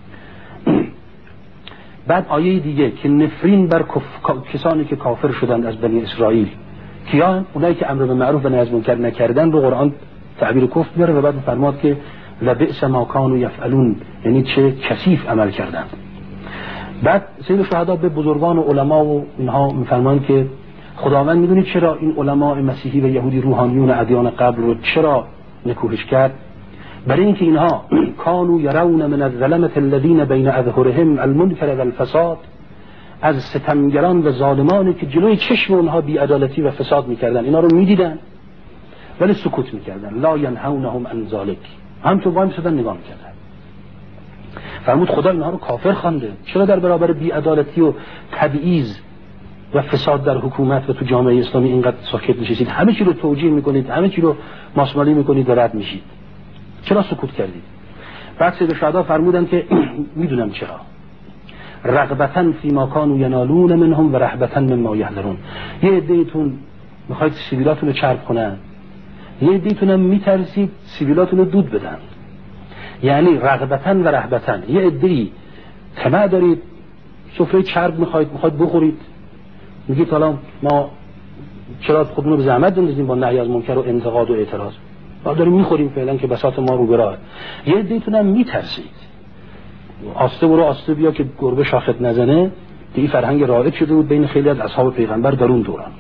بعد آیه دیگه که نفرین بر کسانی که کافر شدند از بنی اسرائیل، کیان؟ اونایی که امر به معروف و نهی از منکر نکردن رو قرآن تعبیر کفر میاره و بعد فرماد که لبئس ما کانوا یفعلون، یعنی چه کثیف عمل کردند. بعد سید الشهدا به بزرگان و علما و اینها میفرمان که خداوند میدونید چرا این علماء مسیحی و یهودی روحانیون ادیان قبل رو چرا نکوهش کرد؟ برای اینکه اینها کانوا یرون من الظلمة الذین بین اظهرهم المنکر و الفساد، از ستمگران و ظالمانی که جلوی چشم اونها بی‌عدالتی و فساد میکردن اینا رو میدیدن ولی سکوت میکردن. لا ینهونهم عن ذلک، هم تو وای میسادن نگاه میکردن. فرمود خدا اینها رو کافر خوانده. چرا در برابر بی‌عدالتی و تبعیض و فساد در حکومت و تو جامعه اسلامی اینقدر ساکت نشستید؟ همه چی رو توجیه میکنید، همه چی رو ماسمالی میکنید و رد میشید. چرا سکوت کردید؟ بعد سید الشهدا فرمودن که میدونم چرا. رغبتاً فیما کانوا ینالون منهم و رهبتاً مما یحذرون. یه عده‌تون میخواید سیویلاتون رو چرب کنن، یه عده‌تون هم میترسید سیویلاتون رو دود بدن. یعنی رغبتاً و رهبتاً. یه عده‌ای طمع دارید، سفره چرب میخواید بخورید، میگید حالا ما چرا خودمون رو به زحمت بندازیم با نهی از منکر و انتقاد و اعتراض، ما داریم میخوریم فعلا که بساط ما رو براه. یه عده‌تون هم میترسید، آسته برو آسته بیا که گربه شاخت نزنه. این فرهنگ رایج شده بود بین خیلی از اصحاب پیغمبر در اون دوران.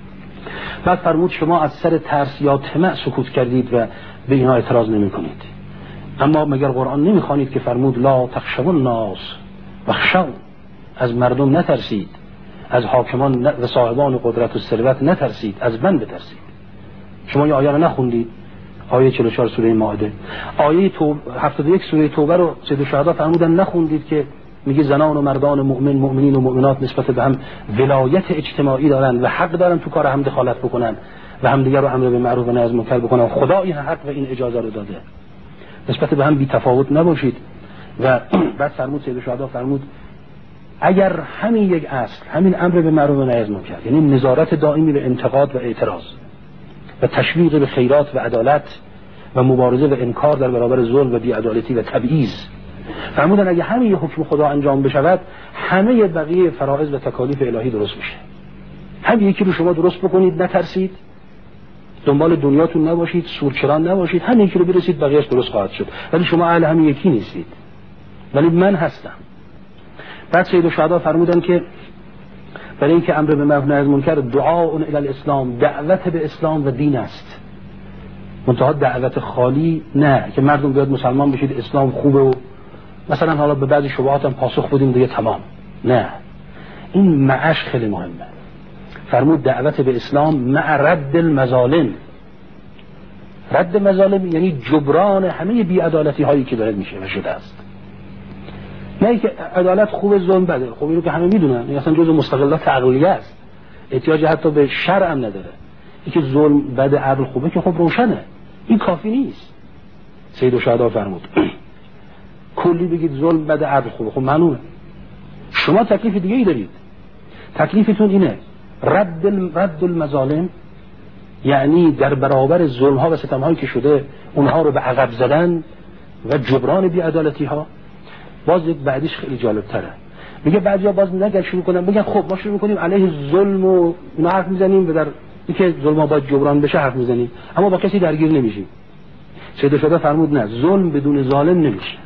بعد فرمود شما از سر ترس یا طمع سکوت کردید و به اینها اعتراض نمی کنید. اما مگر قرآن نمیخوانید که فرمود لا تخشوا الناس واخشون، از مردم نترسید، از حاکمان و صاحبان قدرت و ثروت نترسید، از من بترسید. شما این آیه رو نخوندید؟ آیه 44 سوره مائده، آیه 71 سوره توبه رو سید الشهدا فرمودن نخوندید که میگه زنان و مردان مؤمنین و مؤمنات نسبت به هم ولایت اجتماعی دارن و حق دارن تو کار هم دخالت بکنن و همدیگر رو امر به معروف و نهی از منکر بکنن. خدا این حق و این اجازه رو داده، نسبت به هم بی تفاوت نباشید. و بعد فرمود سید الشهدا فرمود اگر همین یک اصل، همین امر به معروف و نهی از منکر، یعنی نظارت دائمی به انتقاد و اعتراض و تشویق به خیرات و عدالت و مبارزه و انکار در برابر ظلم و بی‌عدالتی و تبعیض، فرمودن اگه همین یه حکم خدا انجام بشود همه بقیه فرائض و تکالیف الهی درست میشه. همین یکی رو شما درست بکنید، نترسید، دنبال دنیاتون نباشید، سورچران نباشید، همین یکی رو برسید بقیه‌اش درست خواهد شد. ولی شما اهل همین یکی نیستید، ولی من هستم. بعد سید الشهدا فرمودن که برای اینکه امر به معروف و نهی از منکر دعاء الی الاسلام، دعوت به اسلام و دین است، منتها دعوت خالی نه که مردم بیاد مسلمان بشید اسلام خوبه و مثلا حالا به بعضی شبهات هم پاسخ بدیم دیگه تمام. نه، این معاش خیلی مهمه. فرمود دعوت به اسلام مع رد المظالم. رد مظالم یعنی جبران همه بی‌عدالتی هایی که داره میشه و شده است. نه که عدالت خوبه ظلم بده، خب اینو که همه میدونن، این اصلا جزء مستقلات عقلیه است، احتیاج حتی به شرع هم نداره. اینکه ظلم بده عدل خوبه که خب روشنه، این کافی نیست. سید الشهدا فرمود کلی بگید ظلم بده عدل خوبه، خب معلومه. شما تکلیف دیگه ای دارید، تکلیفتون اینه رد المظالم، یعنی در برابر ظلم ها و ستم هایی که شده اونها رو به عقب زدن و جبران بی‌عدالتی ها. باز یک بعدیش خیلی جالب تره، میگه بعضیا باز نگه شروع کنن بگن خب ما شروع می‌کنیم علیه ظلم و اینا حرف میزنیم و در اینکه ظلم باید جبران بشه حرف میزنیم، اما با کسی درگیر نمیشیم. سید شده فرمود نه، ظلم بدون ظالم نمیشه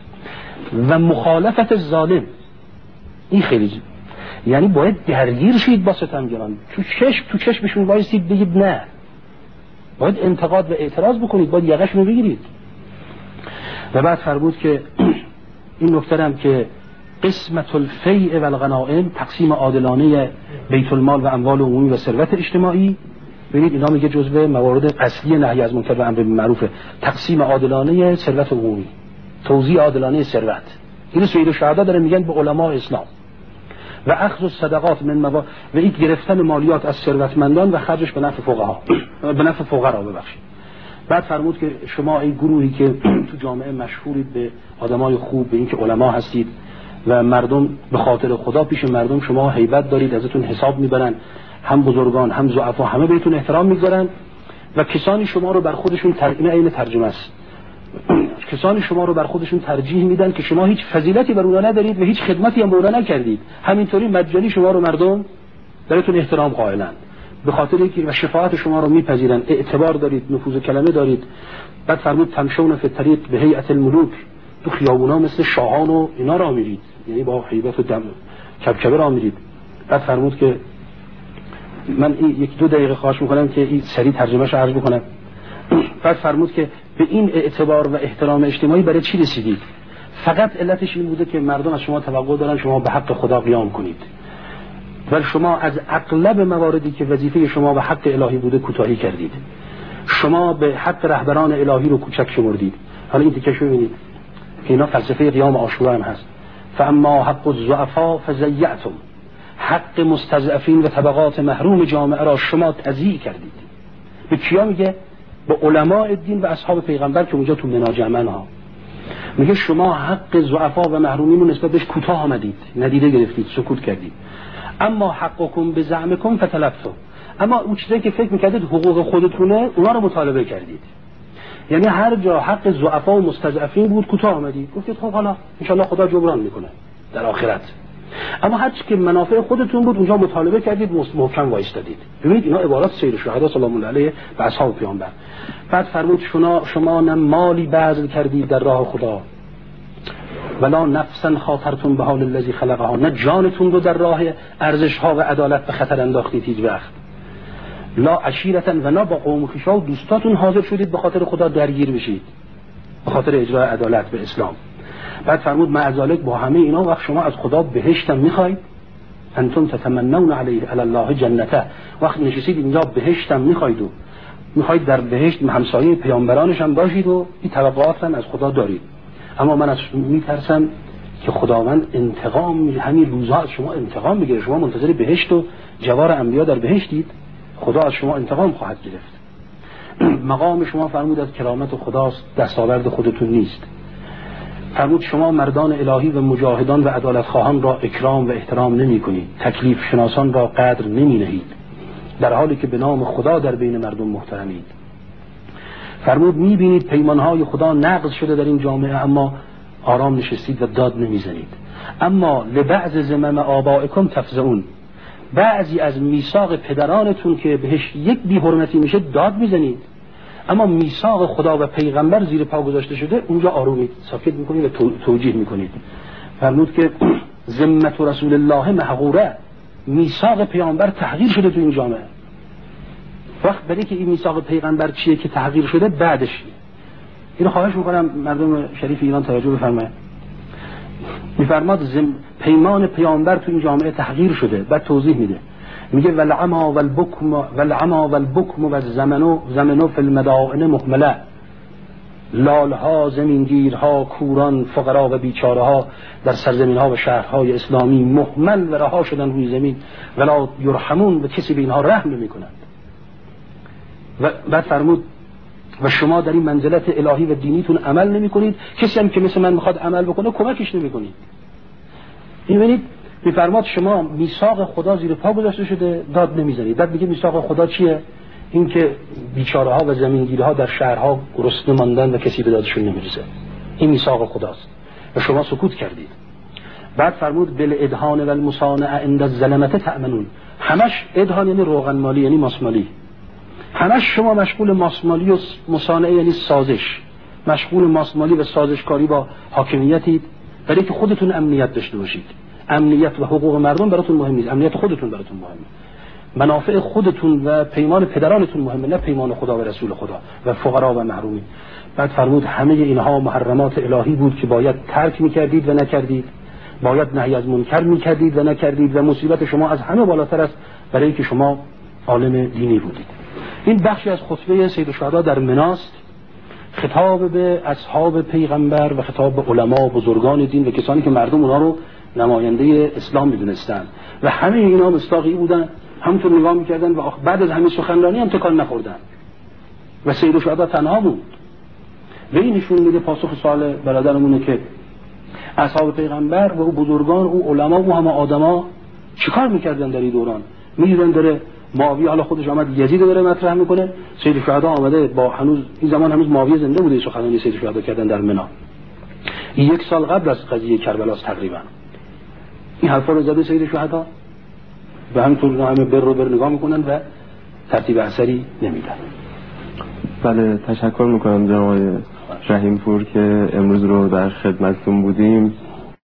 و مخالفت ظالم این خیلی یعنی باید درگیر شید با ستمگران، تو چشمشون وایسید بگید نه، باید انتقاد و اعتراض بکنید، باید یقه‌شون رو بگیرید. و بعد فرمود که این نکته هم که قسمت الفیء و الغنائم، تقسیم عادلانه بیت المال و اموال عمومی و ثروت اجتماعی، ببینید اینا میگه جزء موارد اصلی نهی از منکر و امر بالمعروف، تقسیم عادلانه ثروت عمومی، توزیع عادلانه ثروت. این سید الشهدا داره میگن به علما اسلام. و اخذ الصدقات من و این گرفتن مالیات از ثروتمندان و خرجش به نفع فقها، به نفع فقرا ببخشید. بعد فرمود که شما این گروهی که تو جامعه مشهورید به آدمای خوب، به اینکه علما هستید و مردم به خاطر خدا پیش مردم شما هیبت دارید، ازتون حساب میبرن، هم بزرگان هم ضعفا همه بهتون احترام میگذارن و کسانی شما رو بر خودشون این ترجمه است، کسانی شما رو بر خودشون ترجیح میدن که شما هیچ فضیلتی بر اونها ندارید و هیچ خدمتی هم به اونها نکردید، همینطوری مجانی شما رو مردم براتون احترام قائلن، به خاطر اینکه و شفاعت شما رو میپذیرن، اعتبار دارید، نفوذ کلمه دارید. بعد فرمود تمشون فی الطریق به هیئت الملوک، تو خیابونا مثل شاهان و اینا را میرید، یعنی با هیبت و دم کبکبه را میرید. بعد فرمود که من یک دو دقیقه خواهش میکنم که این سریع ترجمهش رو عرض بکنم. بعد فرمود که به این اعتبار و احترام اجتماعی برای چی رسیدید؟ فقط علتش این بوده که مردم از شما توقع دارن شما به حق خدا قیام کنید، ولی شما از اغلب مواردی که وظیفه شما به حق الهی بوده کوتاهی کردید، شما به حق رهبران الهی رو کوچک شمردید. حالا این تیکش رو ببینید که اینا فلسفه قیام عاشورا هم هست. فاما حق الضعفاء فضیعتم، حق مستضعفین و طبقات محروم جامعه را شما تضییع کردید. به کیا میگه؟ به علماء دین و اصحاب پیغمبر که اونجا تو مناجمن ها میگه شما حق ضعفا و محرومین رو نسبت بهش کوتاه آمدید، ندیده گرفتید، سکوت کردید. اما حقکم بزعمکم فتلفتم، اما اون چیزایی که فکر میکردید حقوق خودتونه اونا رو مطالبه کردید. یعنی هر جا حق ضعفا و مستضعفین بود کوتاه آمدید، گفتید خب حالا ان شاء الله خدا جبران میکنه در آخرت. اما هر چی که منافع خودتون بود اونجا مطالبه کردید، محکم وایستادید. ببینید اینا عبارات سید الشهدا سلام الله علیه و اصحاب پیامبر. بعد فرمود شما نه مالی بذل کردید در راه خدا، ولا نفسا خاطرتون به حال الذی خلقها، نه جانتون رو در راه ارزش ها و عدالت به خطر انداختید هیچ وقت. لا عشیرتا و نه با قوم خویشا و دوستاتون حاضر شدید به خاطر خدا درگیر بشید، به خاطر اجرای عدالت به اسلام. بعد فرمود معذالک با همه اینا وقت شما از خدا بهشتم میخواید، انتم تتمنون علیه علی الله جنته، وقت نشستید اینجا بهشتم میخواید و میخواید در بهشت همسایه پیامبرانش هم باشید و این توقعات هم از خدا دارید. اما من از میترسم که خداوند انتقام همین روزها از شما انتقام بگیره. شما منتظر بهشت و جوار انبیا در بهشتید، خدا از شما انتقام خواهد گرفت. مقام شما فرمود از کرامت خداست، دستاورد خودتون نیست. فرمود شما مردان الهی و مجاهدان و عدالت خواهان را اکرام و احترام نمی کنید، تکلیف شناسان را قدر نمی نهید، در حالی که به نام خدا در بین مردم محترمید. فرمود می بینید پیمانهای خدا نقض شده در این جامعه، اما آرام نشستید و داد نمی زنید. اما لبعض زمم آبائکم تفزعون، بعضی از میثاق پدرانتون که بهش یک بی حرمتی میشه داد میزنید، اما میثاق خدا و پیغمبر زیر پا گذاشته شده اونجا آرومید، ساکت میکنید و توجیه میکنید. فرمود که ذمت رسول الله محقوره، میثاق پیغمبر تحقیر شده تو این جامعه. وقت برای که این میثاق پیغمبر چیه که تحقیر شده بعدش اینو خواهش میکنم مردم شریف ایران توجه بفرمایید. میفرماد پیمان پیامبر تو این جامعه تحقیر شده. بعد توضیح میده، میگه والعما والبکم والزمن فی المدائن مهمله، لالها، زمینگیرها، کوران، فقرا و بیچاره ها در سرزمین ها و شهرهای اسلامی مهمل و رها شدن روی زمین، ولا یرحمون، و کسی به اینها رحم نمی کنند. و بعد فرمود و شما در این منزلت الهی و دینیتون عمل نمی کنید، کسی هم که مثل من میخواد عمل بکنه کمکش نمی کنید. این ببینید میفرماد شما میثاق خدا زیر پا گذاشته شده داد نمیزنید. بعد میگه میثاق خدا چیه؟ این که بیچاره ها و زمینگیری ها در شهرها گرسنه ماندن و کسی به دادشون نمیرسه. این میثاق خداست و شما سکوت کردید. بعد فرمود بالادهان و المصانع عند الظلمه تأمنون. همش ادهان یعنی روغن مالی، یعنی ماسمالی. همش شما مشغول ماسمالی و مصانعه یعنی سازش، مشغول ماسمالی و سازشکاری با حاکمیتید، برای که خودتون امنیت داشته باشید. امنیت و حقوق مردم براتون مهم نیست، امنیت خودتون براتون مهمه. منافع خودتون و پیمان پدرانتون مهمه، نه پیمان خدا و رسول خدا و فقرا و محرومین. بعد فرمود همه اینها محرمات الهی بود که باید ترک میکردید و نکردید، باید نهی از منکر میکردید و نکردید، و مصیبت شما از همه بالاتر است برای که شما عالم دینی بودید. این بخشی از خطبه سید الشهدا در مناست، خطاب به اصحاب پیغمبر و خطاب به علما و بزرگان دین و کسانی که مردم اونا رو نماینده اسلام میدونستند و همه اینا مستاقی بودن، همونطور نگاه میکردن و بعد از همین سخنرانی هم تکان نخوردن و سید الشهدا تنها بود. و این نشون میده پاسخ سوال برادرمونه که اصحاب پیغمبر و او بزرگان، او علما و همه آدما چیکار میکردن در این دوران؟ میدیدن داره معاویه، حالا خودش آمد یزید داره مطرح میکنه، سید الشهدا آمده با هنوز این زمان هنوز معاویه زنده بوده، سخنرانی سید الشهدا کردن در منا 1 سال قبل از قضیه کربلا تقریبا. این حرفا رو زده سید الشهدا و همینطور همه بر نگاه میکنن و ترتیب اثری نمیدن. بله، تشکر میکنم جناب آقای رحیم پور که امروز رو در خدمتتون بودیم.